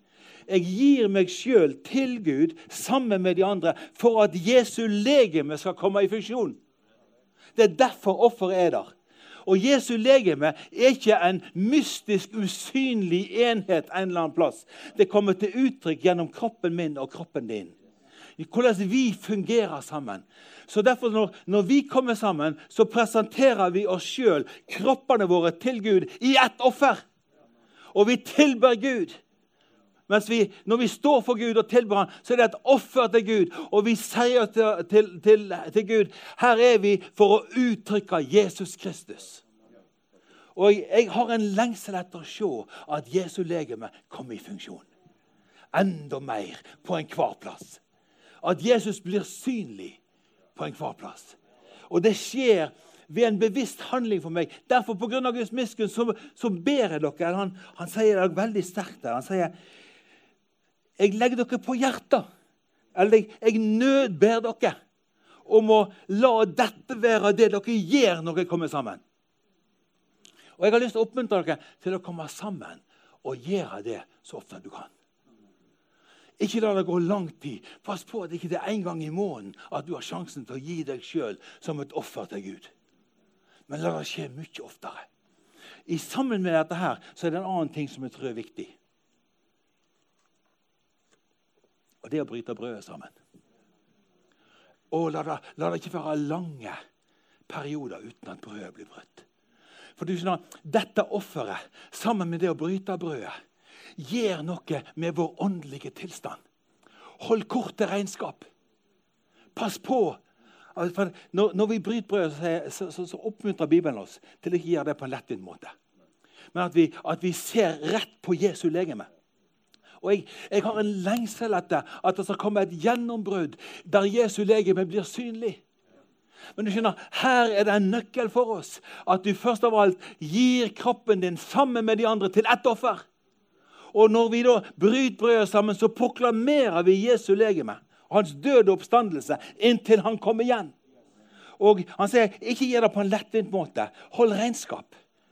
[SPEAKER 1] jeg gir meg selv til Gud sammen med de andre for at Jesu legeme skal komme i funksjon. Det er derfor offeret er der. Og Jesu legeme er ikke en mystisk, usynlig enhet en eller annen plass. Det kommer til uttrykk gjennom kroppen min og kroppen din. Hvordan vi fungerer sammen. Så derfor når, når vi kommer sammen, så presenterer vi oss selv, kroppene våre til Gud, i ett offer. Og vi tilber Gud. Mens vi, når vi står for Gud og tilber han, så er det et offer til Gud. Og vi sier til, til, til, til Gud, her er vi for å uttrykke Jesus Kristus. Og jeg, jeg har en lengsel etter å se at Jesu legeme kommer i funksjon. Enda mer på en hver plass. At Jesus blir synlig på en hver plass. Og det skjer ved en bevisst handling for meg. Derfor på grunn av Guds miskunn så, så ber jeg dere. Han, han sier det veldig sterkt der. Han sier, jeg legger dere på hjertet. Eller jeg, jeg nødber dere om å la dette være det dere gjør når dere kommer sammen. Og jeg har lyst til å oppmuntre dere til å komme sammen og gjøre det så ofte du kan. Ikke la det gå lang tid. Pass på at ikke det er en gang i måneden at du har sjansen til å gi deg selv som et offer til Gud. Men la det skje mye oftere. I sammen med dette her, så er det en annen ting som jeg tror er viktig. Og det er å bryte brødet sammen. Og la det, la det ikke være lange perioder uten at brødet blir brutt. For du skjønner, dette offeret, sammen med det å bryte brødet, gjør noe med vår åndelige tilstand. Hold korte regnskap. Pass på. For når, når vi bryter brødet, så, så, så oppmuntrer Bibelen oss til å ikke gjøre det på en lettvint måte. Men at vi, at vi ser rett på Jesu legeme. Og jeg, jeg har en lengsel etter at det skal komme et gjennombrudd der Jesu legeme blir synlig. Men du skjønner, her er det en nøkkel for oss. At du først av alt gir kroppen din sammen med de andre til ett offer. Og når vi da bryter brødet sammen, så proklamerer vi Jesu legeme. Hans døde oppstandelse inntil han kommer igjen. Og han sier, ikke gjør det på en lettvint måte. Hold regnskap.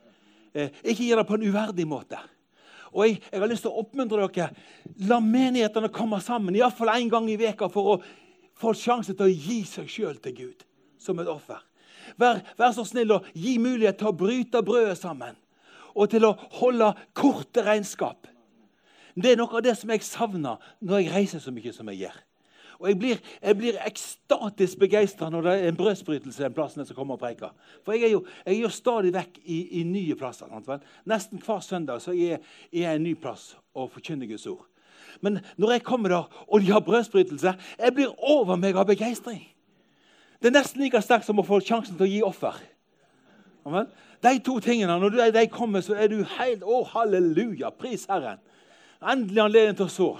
[SPEAKER 1] Eh, ikke gjør det på en uverdig måte. Og jeg, jeg har lyst til å oppmuntre dere. La menighetene komme sammen, i hvert fall en gang i veka, for å få sjanse til å gi seg selv til Gud som et offer. Vær, vær så snill å gi mulighet til å bryte brødet sammen. Og til å holde korte regnskap. Det er noe av det som jeg savner når jeg reiser så mye som jeg gjør. Og jeg blir, jeg blir ekstatisk begeistret når det er en brødsbrytelse en plass når jeg kommer og preker. For jeg er jo, jeg er jo stadig vekk i, i nye plasser. Nesten hver søndag så er jeg en ny plass og forkynner Guds ord. Men når jeg kommer der, og de har brødsbrytelse, jeg blir over meg av begeistring. Det er nesten like sterkt som å få sjansen til å gi offer. Amen. De to tingene, når de, de kommer, så er du helt, å halleluja, pris Herren. Endelig anledning til å så.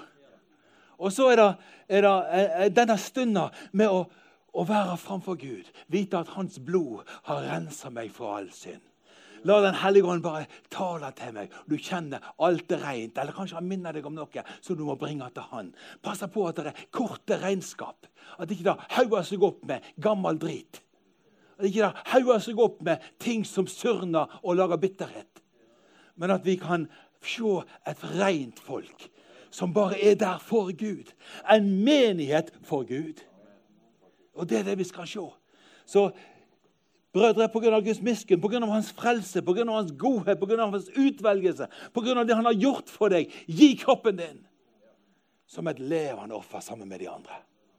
[SPEAKER 1] Og så er det, er det denne stunden med å, å være framfor Gud. Vite at hans blod har renset meg fra all synd. La den hellige ånd bare tale til meg. Du kjenner alt er rent. Eller kanskje han minner deg om noe som du må bringe til han. Pass på at det er korte regnskap. At ikke det hauer seg opp med gammel drit. At ikke det hauer seg opp med ting som surner og lager bitterhet. Men at vi kan se et rent folk som bare er der for Gud. En menighet for Gud. Og det er det vi skal se. Så brødre, på grunn av Guds miskunn, på grunn av hans frelse, på grunn av hans godhet, på grunn av hans utvelgelse, på grunn av det han har gjort for deg, gi kroppen din som et levende offer sammen med de andre.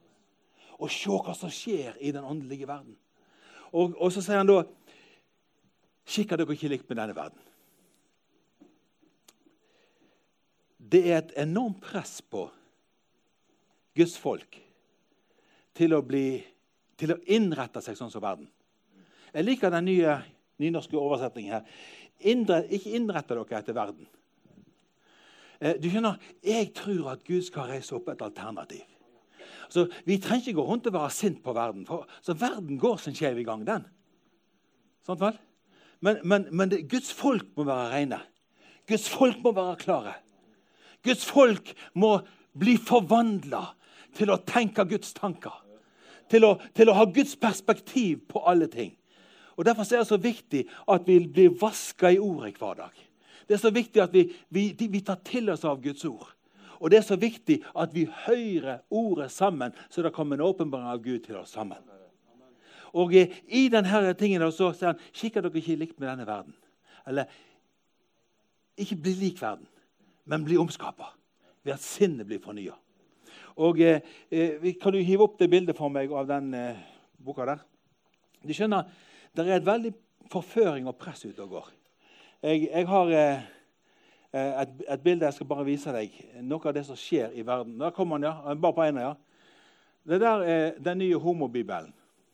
[SPEAKER 1] Og se hva som skjer i den åndelige verden. Og, og så sier han da, skikker dere ikke likt med denne verden. Det er et enormt press på Guds folk til å, bli, til å innrette seg sånn som verden. Jeg liker den nye nynorske oversetningen her. Indre, ikke innrette dere etter verden. Eh, du skjønner, jeg tror at Gud skal reise opp et alternativ. Så vi trenger ikke gå rundt og være sint på verden. For, så verden går sin skjev i gang, den. Sånn vel? Men, men, men det, Guds folk må være rene. Guds folk må være klare. Guds folk må bli forvandlet til å tenke Guds tanker. Til å, til å ha Guds perspektiv på alle ting. Og derfor er det så viktig at vi blir vasket i ordet hver dag. Det er så viktig at vi, vi, vi tar til oss av Guds ord. Og det er så viktig at vi hører ordet sammen, så det kommer en åpenbaring av Gud til oss sammen. Og i denne tingen så sier han, skikker dere ikke likt med denne verden. Eller, ikke bli lik verden, men bli omskapet ved at sinnet blir fornyet. Og eh, kan du hive opp det bildet for meg av den eh, boka der? Du skjønner, det er et veldig forføring og press ut og går. Jeg, jeg har eh, et, et bilde jeg skal bare vise deg. Noe av det som skjer i verden. Der kommer han, ja. Bare på ene, ja. Det der er den nye homobibelen.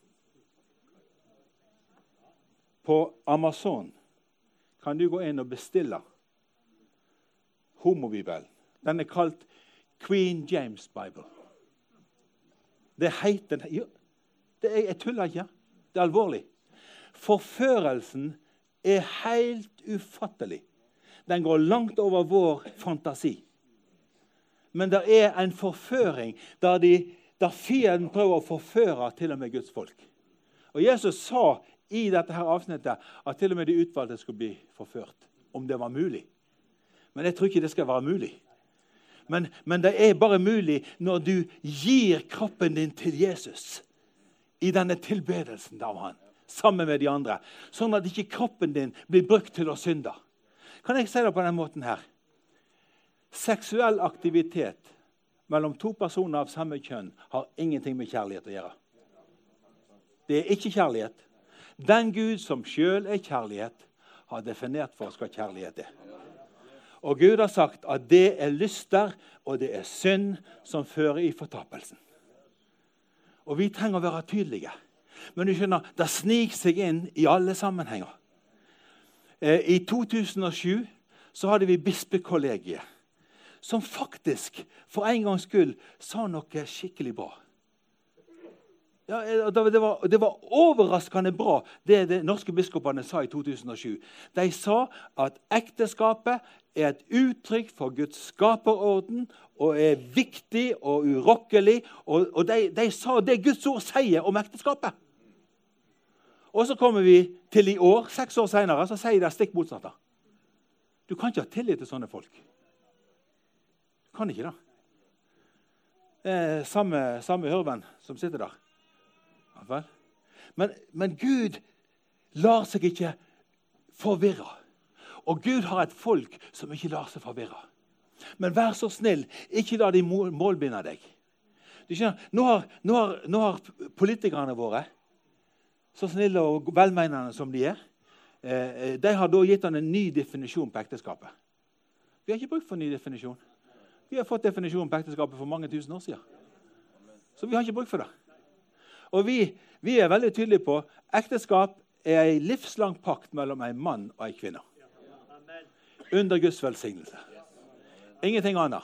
[SPEAKER 1] På Amazon kan du gå inn og bestille homobibelen. Den er kalt Queen James Bible. Det heter den. Det er, jeg tuller ikke. Det er alvorlig. Forførelsen er helt ufattelig. Den går langt over vår fantasi. Men det er en forføring der, de, der fienden prøver å forføre til og med Guds folk. Og Jesus sa i dette her avsnittet at til og med de utvalgte skulle bli forført, om det var mulig. Men jeg tror ikke det skal være mulig. Men, men det er bare mulig når du gir kroppen din til Jesus i denne tilbedelsen av han, sammen med de andre, sånn at ikke kroppen din blir brukt til å synde. Kan jeg si det på den måten her? Seksuell aktivitet mellom to personer av samme kjønn har ingenting med kjærlighet å gjøre. Det er ikke kjærlighet. Den Gud som selv er kjærlighet, har definert for oss hva kjærlighet er. Og Gud har sagt at det er lyster, og det er synd som fører i fortapelsen. Og vi trenger å være tydelige. Men du skjønner, det sniker seg inn i alle sammenhenger. Eh, I to tusen og sju så hadde vi bispekollegiet, som faktisk for en gangs skyld sa noe skikkelig bra. Ja, det, var, det var overraskende bra det de norske biskopene sa i to tusen og sju. De sa at ekteskapet er et uttrykk for Guds skaperorden og er viktig og urokkelig. Og, og de, de sa det Guds ord sier om ekteskapet. Og så kommer vi til i år, seks år senere, så sier de stikk motsatt. Du kan ikke ha tillit til sånne folk. Du kan ikke da. Eh, samme, samme hørven som sitter der. Men, men Gud lar seg ikke forvirre. Og Gud har et folk som ikke lar seg forvirre. Men vær så snill, ikke la de målbinde deg. Du skjønner, nå har, nå har, nå har politikerne våre, så snille og velmenende som de er, eh, de har da gitt han en ny definisjon på ekteskapet. Vi har ikke brukt for en ny definisjon. Vi har fått definisjonen på ekteskapet for mange tusen år siden. Så vi har ikke brukt for det. Og vi, vi er veldig tydelige på ekteskap er en livslang pakt mellom en mann og en kvinne. Under Guds velsignelse. Ingenting annet.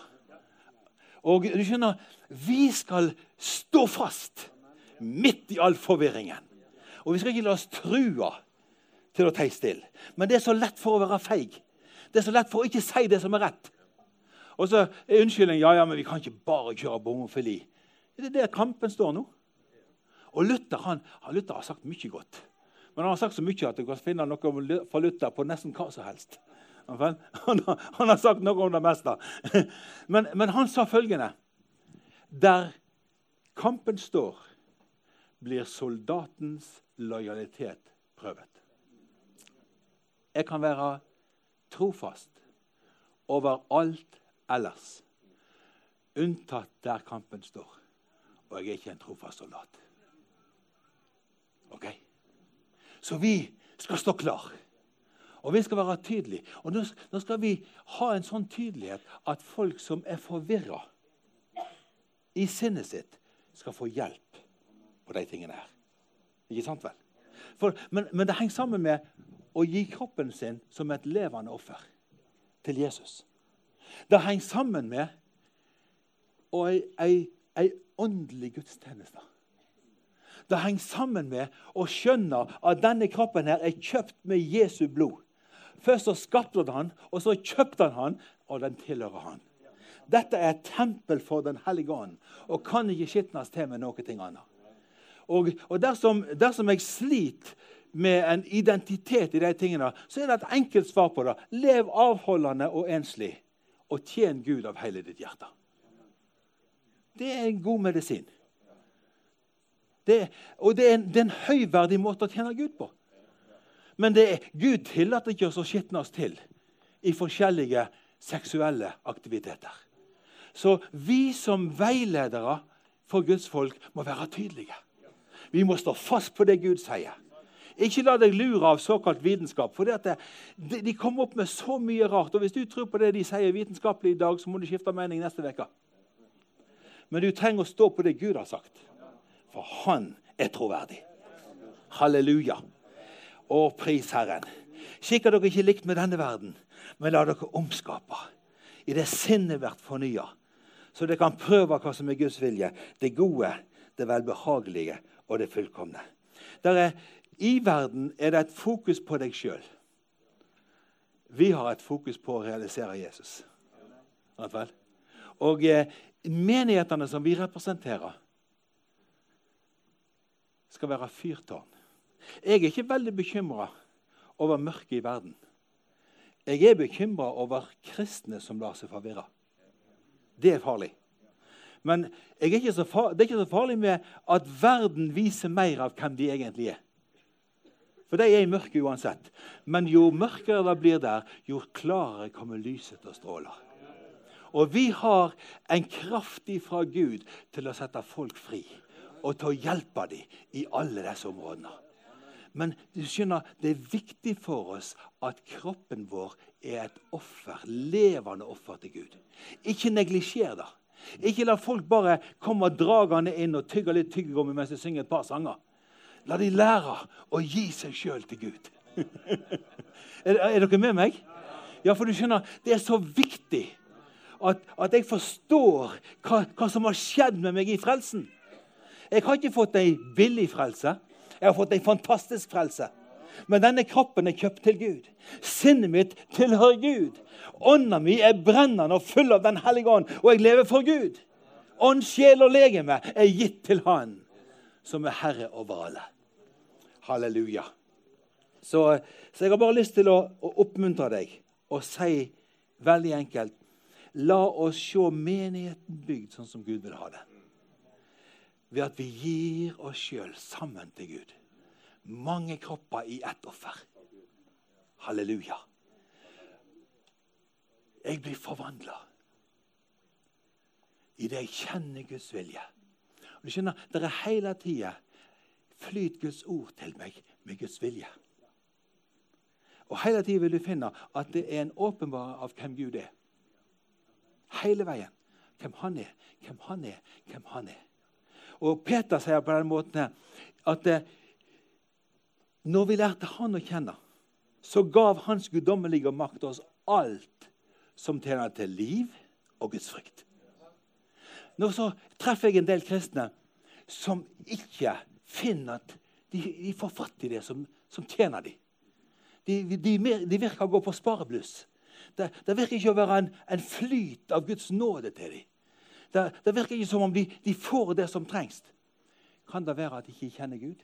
[SPEAKER 1] Og du skjønner, vi skal stå fast midt i all forvirringen. Og vi skal ikke la oss trua til å teie stille. Men det er så lett for å være feig. Det er så lett for å ikke si det som er rett. Og så er unnskyldningen, ja, ja, men vi kan ikke bare kjøre på homofili. Det er der kampen står nå. Og Luther, han, Luther har sagt mye godt. Men han har sagt så mye at du kan finne noe for Luther på nesten hva som helst. Han, han, han har sagt noe om det meste. Men, men han sa følgende. Der kampen står, blir soldatens lojalitet prøvet. Jeg kan være trofast over alt ellers, unntatt der kampen står. Og jeg er ikke en trofast soldat. Ok? Så vi skal stå klar. Og vi skal være tydelige. Og nå, nå skal vi ha en sånn tydelighet at folk som er forvirret i sinnet sitt skal få hjelp på de tingene her. Ikke sant vel? For, men, men det henger sammen med å gi kroppen sin som et levende offer til Jesus. Det henger sammen med og ei, ei, ei åndelig gudstjeneste. Det henger sammen med å skjønne at denne kroppen her er kjøpt med Jesu blod. Først så skapte han han, og så kjøpte han han, og den tilhører han. Dette er et tempel for den hellige ånd, og kan ikke skitnes til med noe ting annet. Og, og dersom, dersom jeg sliter med en identitet i de tingene, så er det et enkelt svar på det. Lev avholdende og enslig, og tjen Gud av hele ditt hjerte. Det er en god medisin. Det, og det er, en, det er en høyverdig måte å tjene Gud på. Men det er, Gud tillater ikke oss å skitne oss til i forskjellige seksuelle aktiviteter. Så vi som veiledere for Guds folk må være tydelige. Vi må stå fast på det Gud sier. Ikke la deg lure av såkalt vitenskap, for det, det, de kommer opp med så mye rart. Og hvis du tror på det de sier vitenskapelig i dag, så må du skifte mening neste veka. Men du trenger å stå på det Gud har sagt. For han er troverdig. Halleluja. Og pris Herren. Skikker dere ikke likt med denne verden, men la dere omskape. I det sinnet vært fornyet. Så dere kan prøve hva som er Guds vilje. Det gode, det velbehagelige og det fullkomne. Der er, I verden er det et fokus på deg selv. Vi har et fokus på å realisere Jesus. Vel? Og eh, menighetene som vi representerer skal være fyrtårn. Jeg er ikke veldig bekymret over mørket i verden. Jeg er bekymret over kristne som lar seg forvirre. Det er farlig. Men jeg er ikke så farlig, det er ikke så farlig med at verden viser mer av hvem de egentlig er. For de er i mørket uansett. Men jo mørkere det blir der, jo klarere kommer lyset til å stråle. Og vi har en kraft fra Gud til å sette folk fri. Og til å hjelpe dem i alle disse områdene. Men du skjønner, det er viktig for oss at kroppen vår er et offer, levende offer til Gud. Ikke neglisjer det. Ikke la folk bare komme dragende inn og tygge litt tyggegummi mens de synger et par sanger. La de lære å gi seg selv til Gud. er, er dere med meg? Ja, for du skjønner, det er så viktig at, at jeg forstår hva, hva som har skjedd med meg i frelsen. Jeg har ikke fått en billig frelse. Jeg har fått en fantastisk frelse. Men denne kroppen er kjøpt til Gud. Sinnet mitt tilhører Gud. Ånden min er brennende og full av den hellige ånd, og jeg lever for Gud. Ånd, sjel og legeme er gitt til Han, som er herre over alle. Halleluja. Så, så jeg har bare lyst til å, å oppmuntre deg og si veldig enkelt, la oss se menigheten bygd sånn som Gud vil ha det. Ved at vi gir oss selv sammen til Gud. Mange kropper i ett offer. Halleluja. Jeg blir forvandlet i det jeg kjenner Guds vilje. Og du skjønner, det er hele tiden flyt Guds ord til meg med Guds vilje. Og hele tiden vil du finne at det er en åpenbaring av hvem Gud er. Hele veien. Hvem han er, hvem han er, hvem han er. Og Peter sier på den måten at eh, når vi lærte han å kjenne, så gav hans guddommelige makt oss alt som tjener til liv og Guds frykt. Nå så treffer jeg en del kristne som ikke finner at de, de får fatt i det som, som tjener dem. De, de, de virker å gå på sparebluss. Det, det virker ikke å være en, en flyt av Guds nåde til dem. Det, det virker ikke som om de, de får det som trengs. Kan det være at de ikke kjenner Gud?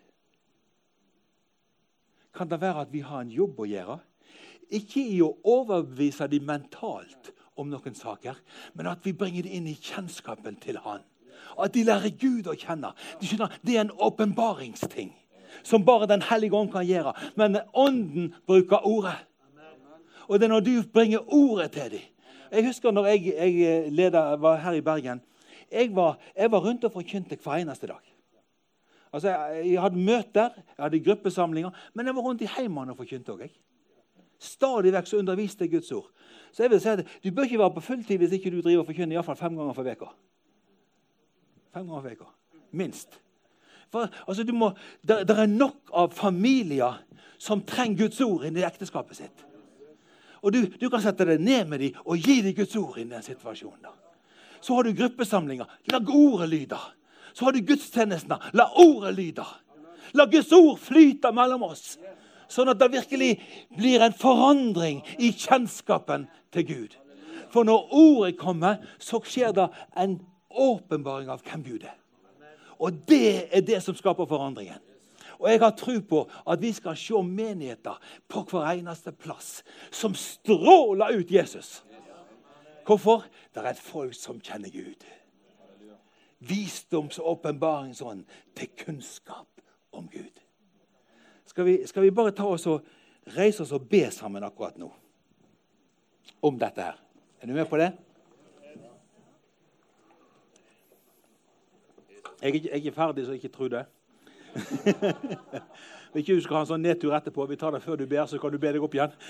[SPEAKER 1] Kan det være at vi har en jobb å gjøre? Ikke i å overbevise dem mentalt om noen saker, men at vi bringer det inn i kjennskapen til Han. At de lærer Gud å kjenne. De skjønner, det er en åpenbaringsting som bare Den hellige ånd kan gjøre. Men ånden bruker ordet. Og det er når du bringer ordet til dem. Jeg husker når jeg, jeg leder, var her i Bergen. Jeg var, jeg var rundt og forkynte hver eneste dag. Altså, jeg, jeg hadde møter, jeg hadde gruppesamlinger, men jeg var rundt i heimene og forkynte også. Stadig vekk så underviste jeg Guds ord. Så jeg vil si at du bør ikke være på fulltid hvis ikke du driver og forkynner i hvert fall fem ganger for veka. Fem ganger for veka. Minst. For, altså, du må, der, der er nok av familier som trenger Guds ord inn i ekteskapet sitt. Og du, du kan sette deg ned med dem og gi deg Guds ord i den situasjonen. Da. Så har du gruppesamlinger. La ordet lyde. Så har du gudstjenestene. La ordet lyde. La Guds ord flyte mellom oss. Sånn at det virkelig blir en forandring i kjennskapen til Gud. For når ordet kommer, så skjer det en åpenbaring av hvem Gud er. Og det er det som skaper forandringen. Og jeg har tro på at vi skal se menigheter på hver eneste plass som stråler ut Jesus. Hvorfor? Det er et folk som kjenner Gud. Visdoms- og åpenbaringsånd til kunnskap om Gud. Skal vi, skal vi bare ta oss og reise oss og be sammen akkurat nå om dette her? Er du med på det? Jeg er ikke, jeg er ikke ferdig, så ikke tro det. Hvis ikke du skal ha en sånn nedtur etterpå, vi tar det før du ber, så kan du be deg opp igjen.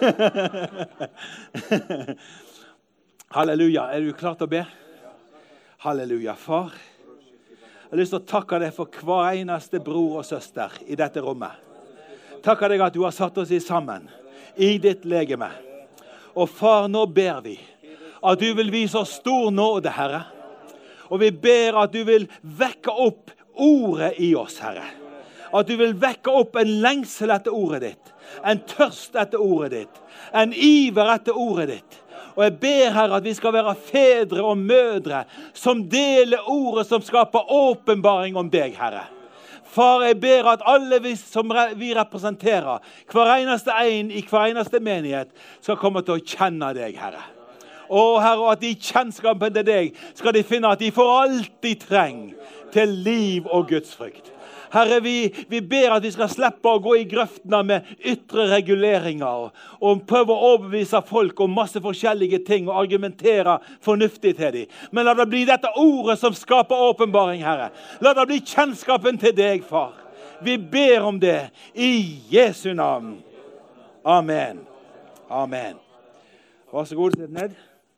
[SPEAKER 1] Halleluja. Er du klar til å be? Halleluja. Far, jeg har lyst til å takke deg for hver eneste bror og søster i dette rommet. Takker deg at du har satt oss i sammen i ditt legeme. Og far, nå ber vi at du vil vise oss stor nåde, Herre. Og vi ber at du vil vekke opp ordet i oss, Herre. At du vil vekke opp en lengsel etter ordet ditt. En tørst etter ordet ditt. En iver etter ordet ditt. Og jeg ber, Herre, at vi skal være fedre og mødre som deler ordet som skaper åpenbaring om deg, Herre. Far, jeg ber at alle vi som vi representerer, hver eneste en i hver eneste menighet, skal komme til å kjenne deg, Herre. Og Herre, at i kjennskapen til deg skal de finne at de får alt de trenger til liv og Guds frykt. Herre, vi, vi ber at vi skal slippe å gå i grøftene med ytre reguleringer og, og prøve å overbevise folk om masse forskjellige ting og argumentere fornuftig til dem. Men la det bli dette ordet som skaper åpenbaring, Herre. La det bli kjennskapen til deg, far. Vi ber om det i Jesu navn. Amen. Amen. Vær så god, sitt ned.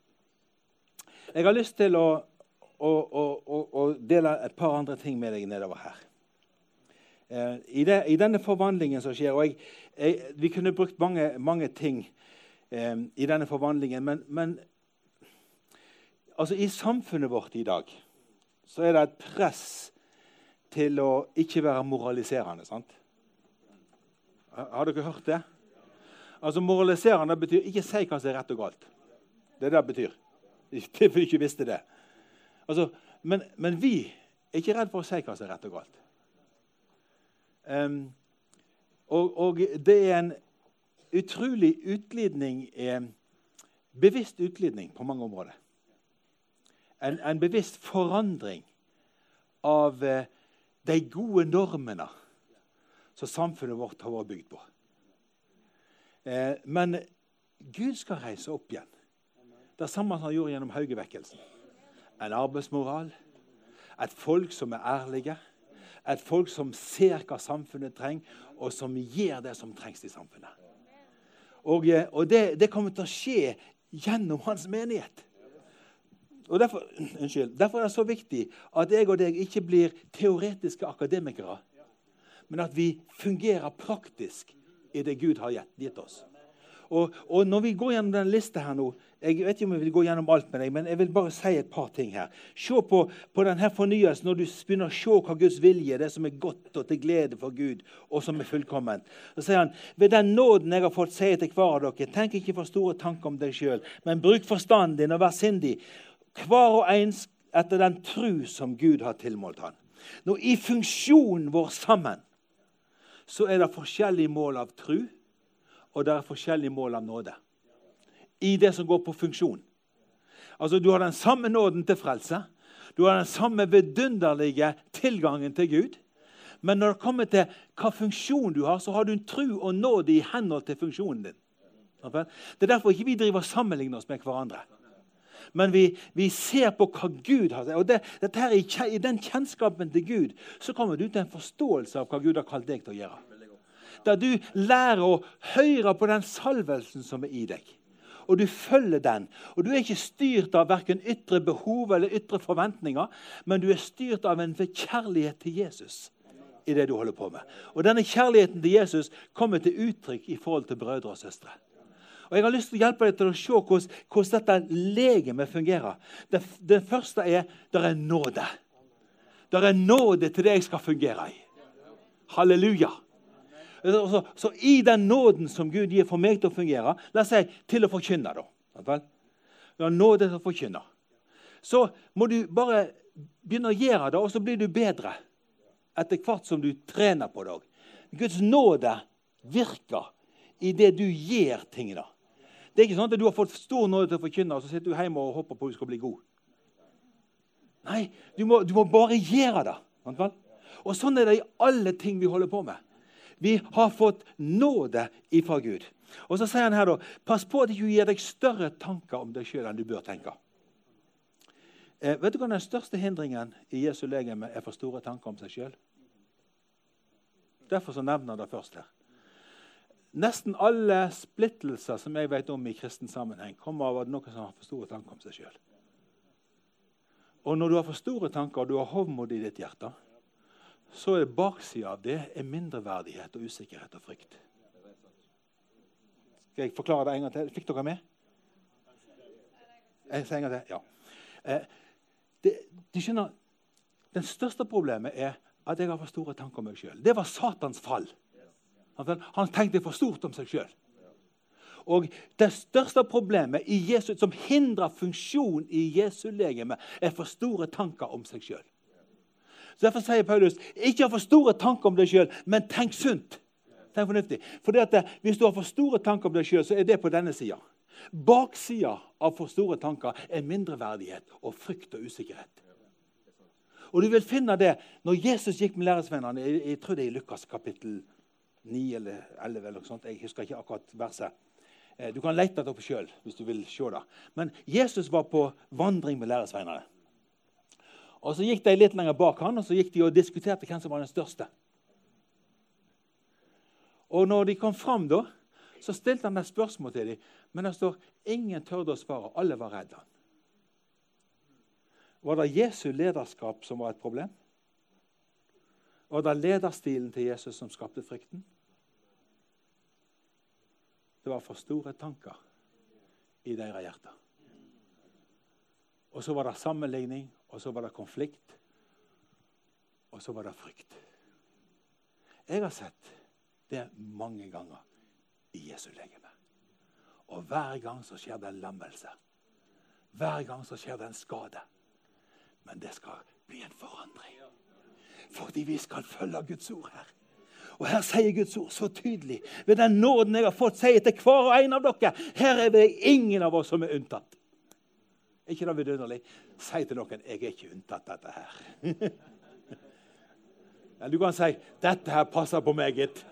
[SPEAKER 1] Jeg har lyst til å, å, å, å, å dele et par andre ting med deg nedover her. I, det, I denne forvandlingen som skjer, og jeg, jeg, vi kunne brukt mange, mange ting eh, i denne forvandlingen, men, men altså, i samfunnet vårt i dag, så er det et press til å ikke være moraliserende, sant? Har dere hørt det? Altså, moraliserende betyr ikke si hva som er rett og galt. Det er det det betyr. Det er for ikke visste det. Altså, men, men vi er ikke redd for å si hva som er rett og galt. Um, og, og det er en utrolig utglidning, eh, bevisst utglidning på mange områder. En, en bevisst forandring av eh, de gode normene som samfunnet vårt har vært bygd på. Eh, men Gud skal reise opp igjen. Det er samme som han gjorde gjennom Haugevekkelsen. En arbeidsmoral, et folk som er ærlige, et folk som ser hva samfunnet trenger, og som gjør det som trengs i samfunnet. Og, og det, det kommer til å skje gjennom hans menighet. Og derfor, unnskyld, derfor er det så viktig at jeg og deg ikke blir teoretiske akademikere, men at vi fungerer praktisk i det Gud har gitt oss. Og, og når vi går gjennom denne lista her nå, jeg vet ikke om jeg vil gå gjennom alt med deg, men jeg vil bare si et par ting her. Se på, på denne fornyelsen når du begynner å se hva Guds vilje er, det som er godt og til glede for Gud, og som er fullkomment. Så sier han, ved den nåden jeg har fått si til hver av dere, tenk ikke for store tanker om deg selv, men bruk forstanden din og vær sindig, hver og en etter den tro som Gud har tilmålt han. Nå i funksjonen vår sammen, så er det forskjellige mål av tro, og det er forskjellige mål av nåde. I det som går på funksjon. Altså, du har den samme nåden til frelse. Du har den samme vidunderlige tilgangen til Gud. Men når det kommer til hva funksjon du har, så har du en tro og nåde i henhold til funksjonen din. Det er derfor ikke vi driver og sammenligner oss med hverandre. Men vi, vi ser på hva Gud har. Og det, dette her, i, i den kjennskapen til Gud, så kommer du til en forståelse av hva Gud har kalt deg til å gjøre. Der du lærer å høre på den salvelsen som er i deg. Og du følger den. Og du er ikke styrt av hverken ytre behov eller ytre forventninger, men du er styrt av en kjærlighet til Jesus i det du holder på med. Og denne kjærligheten til Jesus kommer til uttrykk i forhold til brødre og søstre. Og jeg har lyst til å hjelpe deg til å se hvordan, hvordan dette legemet fungerer. Det, det første er, det er nåde. Det er nåde til det jeg skal fungere i. Halleluja. Så, så i den nåden som Gud gir for meg til å fungere, la oss si til å forkynne da. Ja, nåde til å forkynne. Så må du bare begynne å gjøre det, og så blir du bedre etter hvert som du trener på det. Guds nåde virker i det du gjør tingene. Det er ikke sånn at du har fått stor nåde til å forkynne, og så sitter du hjemme og håper på at du skal bli god. Nei, du må, du må bare gjøre det. Og sånn er det i alle ting vi holder på med. Vi har fått nåde ifra Gud. Og så sier han her da, pass på at du ikke gir deg større tanker om deg selv enn du bør tenke. Eh, vet du hva den største hindringen i Jesu legeme er for store tanker om seg selv? Derfor så nevner han det først her. Nesten alle splittelser som jeg vet om i kristen sammenheng, kommer av at noen som har for store tanker om seg selv. Og når du har for store tanker, og du har hovmod i ditt hjerte, så er baksiden av det er mindreverdighet og usikkerhet og frykt. Skal jeg forklare det en gang til? Fikk dere med? Jeg sier en gang til, ja. Eh, det, du skjønner, den største problemet er at jeg har for store tanker om meg selv. Det var Satans fall. Han tenkte for stort om seg selv. Og det største problemet i Jesus, som hindrer funksjon i Jesu legeme, er for store tanker om seg selv. Så derfor sier Paulus, ikke ha for store tanker om deg selv, men tenk sunt. Tenk fornuftig. For det at hvis du har for store tanker om deg selv, så er det på denne siden. Baksiden av for store tanker er mindreverdighet og frykt og usikkerhet. Og du vil finne det når Jesus gikk med læresvennerne, jeg, jeg tror det er i Lukas kapittel ni eller elleve eller noe sånt, jeg husker ikke akkurat verset. Du kan lete det opp selv hvis du vil se det. Men Jesus var på vandring med læresvennerne. Og så gikk de litt lenger bak han, og så gikk de og diskuterte hvem som var den største. Og når de kom fram da, så stilte han et spørsmål til dem, men det står, ingen tørde å svare, alle var redde han. Var det Jesu lederskap som var et problem? Var det lederstilen til Jesus som skapte frykten? Det var for store tanker i deres hjerter. Og så var det sammenligning, og så var det konflikt, og så var det frykt. Jeg har sett det mange ganger i Jesu legeme. Og hver gang så skjer det en lammelse. Hver gang så skjer det en skade. Men det skal bli en forandring. Fordi vi skal følge Guds ord her. Og her sier Guds ord så tydelig. Ved den nåden jeg har fått, sier til hver og en av dere, her er det ingen av oss som er unntatt. Ikke det vidunderlig? Si til noen, jeg er ikke unntatt dette her. Du kan si, dette her passer på meg, gitt.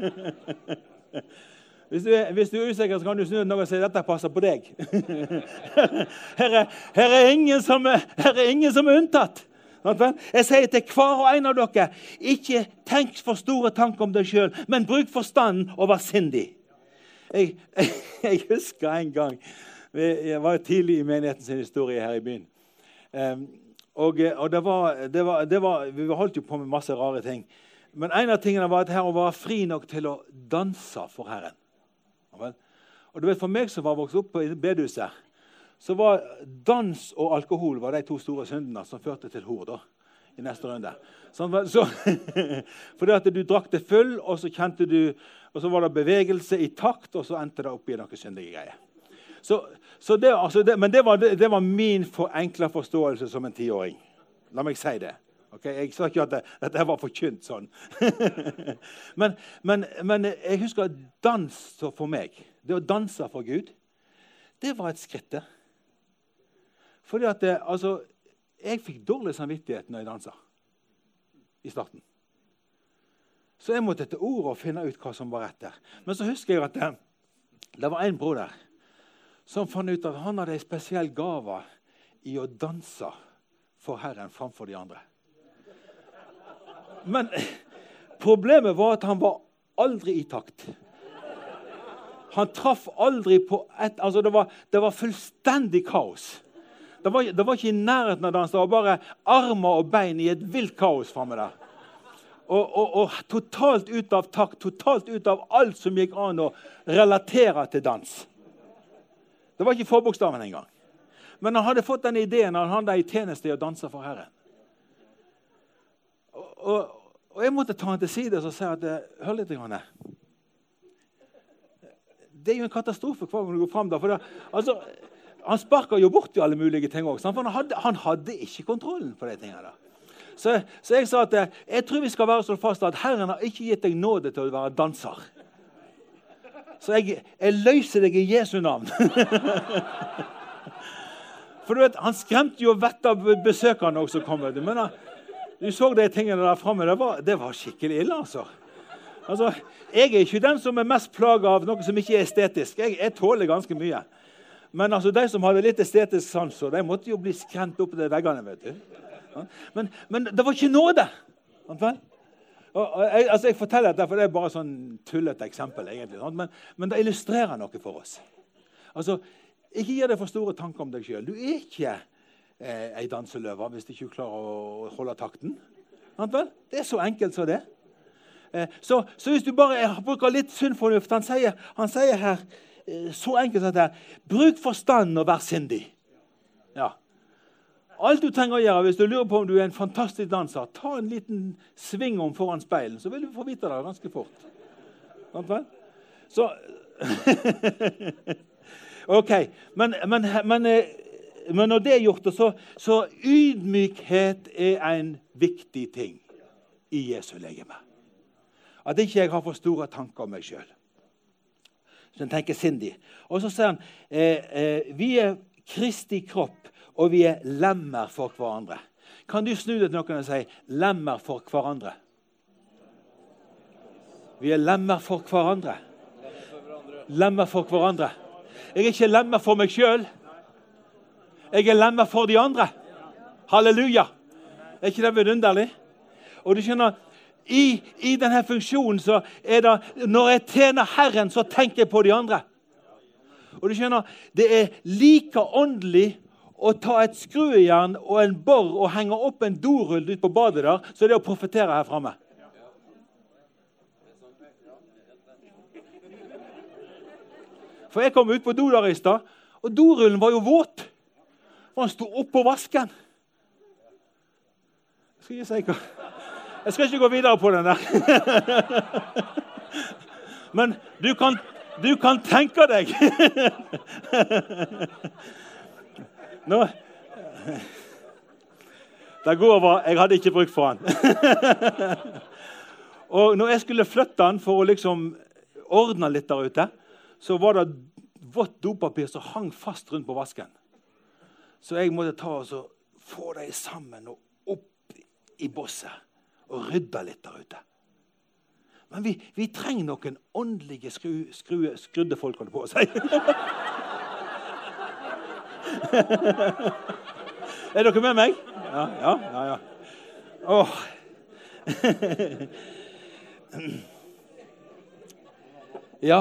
[SPEAKER 1] Hvis du, er, hvis du er usikker, så kan du snu noe og si, dette passer på deg. Her er, her er, ingen, som er, her er ingen som er unntatt. Jeg sier til hver og en av dere, ikke tenk for store tanker om deg selv, men bruk forstanden og vær sindig. Jeg, jeg, jeg husker en gang, jeg var tidlig i menighetens historie her i byen. Um, og og det var, det var, det var, vi holdt jo på med masse rare ting. Men en av tingene var at Herren var fri nok til å danse for Herren. Og du vet, for meg som var vokst opp på bedehuset, så var dans og alkohol var de to store syndene som førte til hor da, i neste runde. Så, så, fordi at du drakk det full, og så kjente du, og så var det bevegelse i takt, og så endte det opp i noen syndige greier. Så, så det, altså det, men det var, det, det var min for enkle forståelse som en tiåring. La meg si det. Okay? Jeg sa ikke at det, dette var forkynt sånn. men, men, men jeg husker at dans for meg, det å danse for Gud, det var et skritt der. Fordi at det, altså, jeg fikk dårlig samvittighet når jeg danset i starten. Så jeg måtte til ord og finne ut hva som var rett der. Men så husker jeg at det, det var en bror der som fant ut at han hadde en spesiell gave i å danse for Herren framfor de andre. Men problemet var at han var aldri i takt. Han traff aldri på et... Altså det var, det var fullstendig kaos. Det var, det var ikke i nærheten av dans, det var bare armer og bein i et vilt kaos fremme der. Og, og, og totalt ut av takt, totalt ut av alt som gikk an å relatere til dans. Det var ikke forbokstaven engang. Men han hadde fått den ideen at han hadde i tjeneste å danse for Herren. Og, og, og jeg måtte ta han til side og si at, hør litt, Johanne. Det er jo en katastrofe hver gang du går frem der. For det, altså, han sparker jo bort i alle mulige ting også. For han hadde, han hadde ikke kontrollen på de tingene der. Så, så jeg sa at jeg tror vi skal være så fast at Herren har ikke gitt deg nåde til å være danser. Så jeg, jeg løser deg i Jesu navn. For du vet, han skremte jo vett av besøkerne også kom. Men da, du så de tingene der fremme, det var, det var skikkelig ille, altså. Altså, jeg er ikke den som er mest plaget av noe som ikke er estetisk. Jeg, jeg tåler ganske mye. Men altså, de som hadde litt estetisk sans, de måtte jo bli skremt opp i de veggene, vet du. Men, men det var ikke nåde. Vel? Og, og, jeg, altså, jeg forteller dette, for det er bare sånn tullet eksempel, egentlig. Men, men det illustrerer noe for oss. Altså, ikke gi deg for store tanker om deg selv. Du er ikke eh, en danseløver hvis du ikke klarer å holde takten. Vel? Det er så enkelt som det. Eh, så, så hvis du bare bruker litt sunn fornuft, han sier, han sier her, eh, så enkelt som det er, bruk forstand og vær sindig. Ja. Alt du trenger å gjøre, hvis du lurer på om du er en fantastisk danser, ta en liten sving om foran speilen, så vil du få vite det ganske fort. Vel? Så... Ok, men, men, men, men når det er gjort, så, så ydmykhet er en viktig ting i Jesu legeme. At ikke jeg har for store tanker om meg selv. Så jeg tenker sindig. Og så sier han, eh, eh, vi er Kristi kropp, og vi er lemmer for hverandre. Kan du snu det til noen og si, lemmer for hverandre? Vi er lemmer for hverandre. Lemmer for hverandre. Jeg er ikke lemmer for meg selv. Jeg er lemmer for de andre. Halleluja. Er ikke det vidunderlig? Og du skjønner, i, i denne funksjonen så er det, når jeg tjener Herren, så tenker jeg på de andre. Og du skjønner, det er like åndelig å ta et skruejern og en borr og henge opp en dorull ut på badet der, så det er å profetere her fremme. For jeg kom ut på do der i stad, og dorullen var jo våt. For han stod opp på vasken. Skal jeg si hva? Jeg skal ikke gå videre på den der. Men du kan, du kan tenke deg. Nå, det går over, jeg hadde ikke bruk for han. Og når jeg skulle flytte han for å liksom ordne litt der ute, så var det vått dopapir som hang fast rundt på vasken. Så jeg måtte ta og så få dem sammen og opp i bosset og rydde litt der ute. Men vi, vi trenger noen åndelige skru, skru, skrudde folk, holder på å si. Er dere med meg? Ja, ja, ja, ja. Åh. Ja.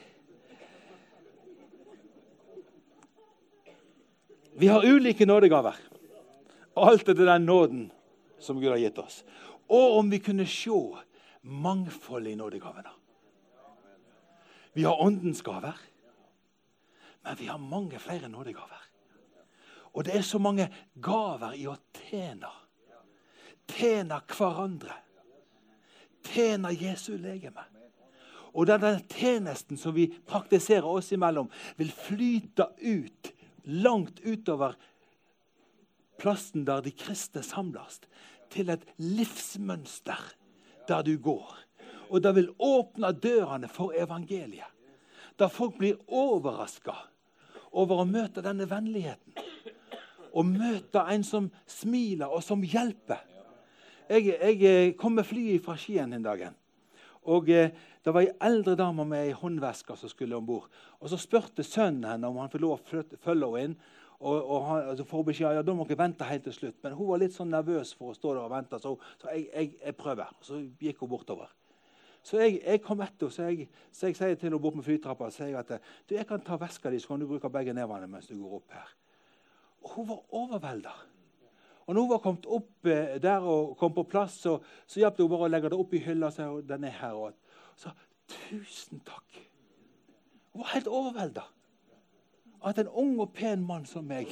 [SPEAKER 1] Vi har ulike nådegaver. Alt er til den nåden som Gud har gitt oss. Og om vi kunne se mangfold i nådegavene. Vi har åndens gaver, men vi har mange flere nådegaver. Og det er så mange gaver i å tjene. Tjene hverandre. Tjene Jesu legeme. Og den tjenesten som vi praktiserer oss imellom, vil flyte ut, langt utover plassen der de kristne samles, til et livsmønster der du går. Og det vil åpne dørene for evangeliet. Der folk blir overrasket over å møte denne vennligheten. Og møte en som smiler og som hjelper. Jeg, jeg kom med flyet fra Skien en dag. Og eh, det var en eldre dame med en håndveske som skulle ombord. Og så spurte sønnen henne om han fikk lov å følge henne inn. Og, og han, altså for beskjed, ja, da må dere vente helt til slutt. Men hun var litt sånn nervøs for å stå der og vente, så, så jeg, jeg, jeg prøver. Så gikk hun bortover. Så jeg, jeg kom etter, så jeg, så jeg sier til henne bort med flytrappa, så jeg at du, jeg kan ta veska di, så kan du bruke begge nevene mens du går opp her. Og hun var overveldet. Og når hun var kommet opp eh, der og kom på plass, så, så hjalp hun bare å legge det opp i hylla, så den er her. Og så, tusen takk. Hun var helt overveldet. At en ung og pen mann som meg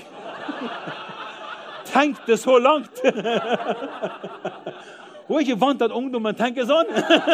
[SPEAKER 1] tenkte så langt. Hun er ikke vant til at ungdommen tenker sånn.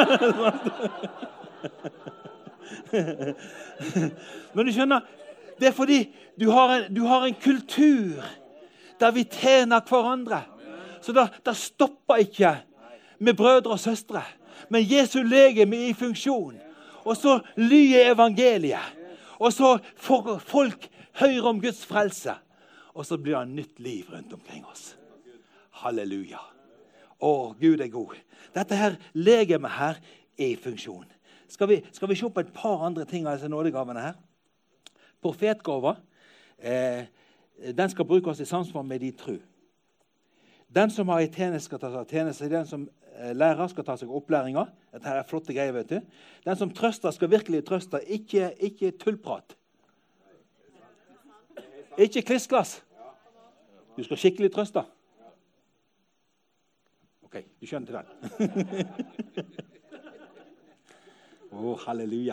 [SPEAKER 1] Men du skjønner, det er fordi du har en, du har en kultur der vi tjener hverandre. Så det, det stopper ikke med brødre og søstre. Men Jesu legeme i funksjon. Og så lyder evangeliet. Og så får folk høre om Guds frelse. Og så blir det nytt liv rundt omkring oss. Halleluja. Å, Gud er god. Dette her legemet her er i funksjon. Skal vi, skal vi se på et par andre ting av disse nådegavene her? Profetgava, eh, den skal brukes i samsvar med de tro. Den som har i tjeneste skal ta seg av tjeneste, den som eh, lærer skal ta seg av opplæringa. Dette her er flotte greier, vet du. Den som trøster skal virkelig trøste, ikke, ikke tullprat. Ikke klissglass. Du skal skikkelig trøste. Ok, du skjønner den. Å, oh, halleluja.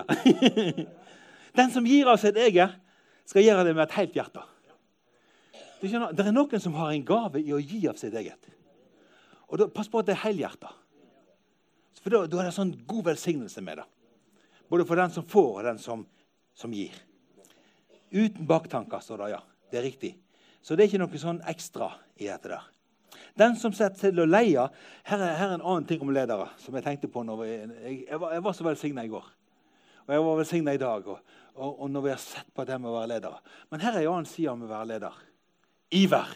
[SPEAKER 1] Den som gir av sitt eget, skal gjøre det med et helt hjerte. Det er noen som har en gave i å gi av sitt eget. Og da, pass på at det er helhjertet. For da, da er det sånn god velsignelse med det. Både for den som får og den som, som gir. Uten baktanker, står det, ja. Det er riktig. Så det er ikke noe sånn ekstra i dette der. Den som setter til å leie, her er, her er en annen ting om ledere, som jeg tenkte på når vi, jeg, jeg, var, jeg var så velsignet i går. Og jeg var velsignet i dag, og, og, og når vi har sett på det med å være ledere. Men her er en annen side om å være leder. Iver.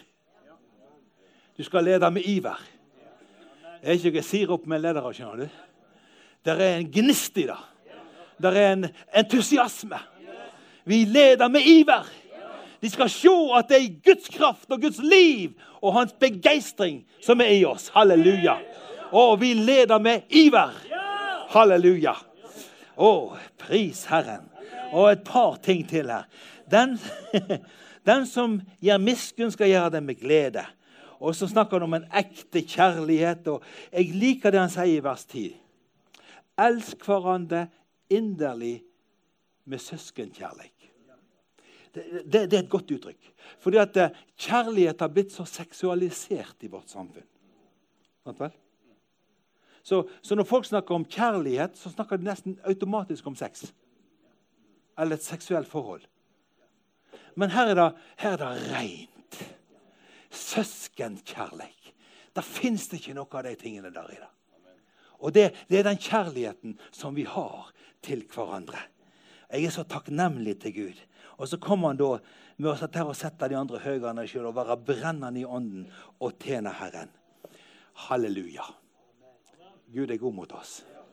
[SPEAKER 1] Du skal lede med iver. Jeg er ikke sirup med ledere, skjønner du. Der er en gnist i det. Der er en entusiasme. Vi leder med iver. De skal se at det er Guds kraft og Guds liv og hans begeistring som er i oss. Halleluja. Og vi leder med iver. Halleluja. Å, pris Herren. Og et par ting til her. Den, den som gjør miskunn skal gjøre det med glede. Og så snakker han om en ekte kjærlighet. Og jeg liker det han sier i vers ti. Elsk hverandre inderlig med søskenkjærlighet. Det, det, det er et godt uttrykk. Fordi at uh, kjærlighet har blitt så seksualisert i vårt samfunn. Sant vel? Så, så når folk snakker om kjærlighet, så snakker de nesten automatisk om sex. Eller et seksuelt forhold. Men her er det, her er det rent. Søskenkjærlighet. Da finnes det ikke noe av de tingene der i det. Og det, det er den kjærligheten som vi har til hverandre. Jeg er så takknemlig til Gud. Og så kommer han da med å sette de andre høyere enn deg selv og være brennende i ånden og tjene Herren. Halleluja. Gud er god mot oss.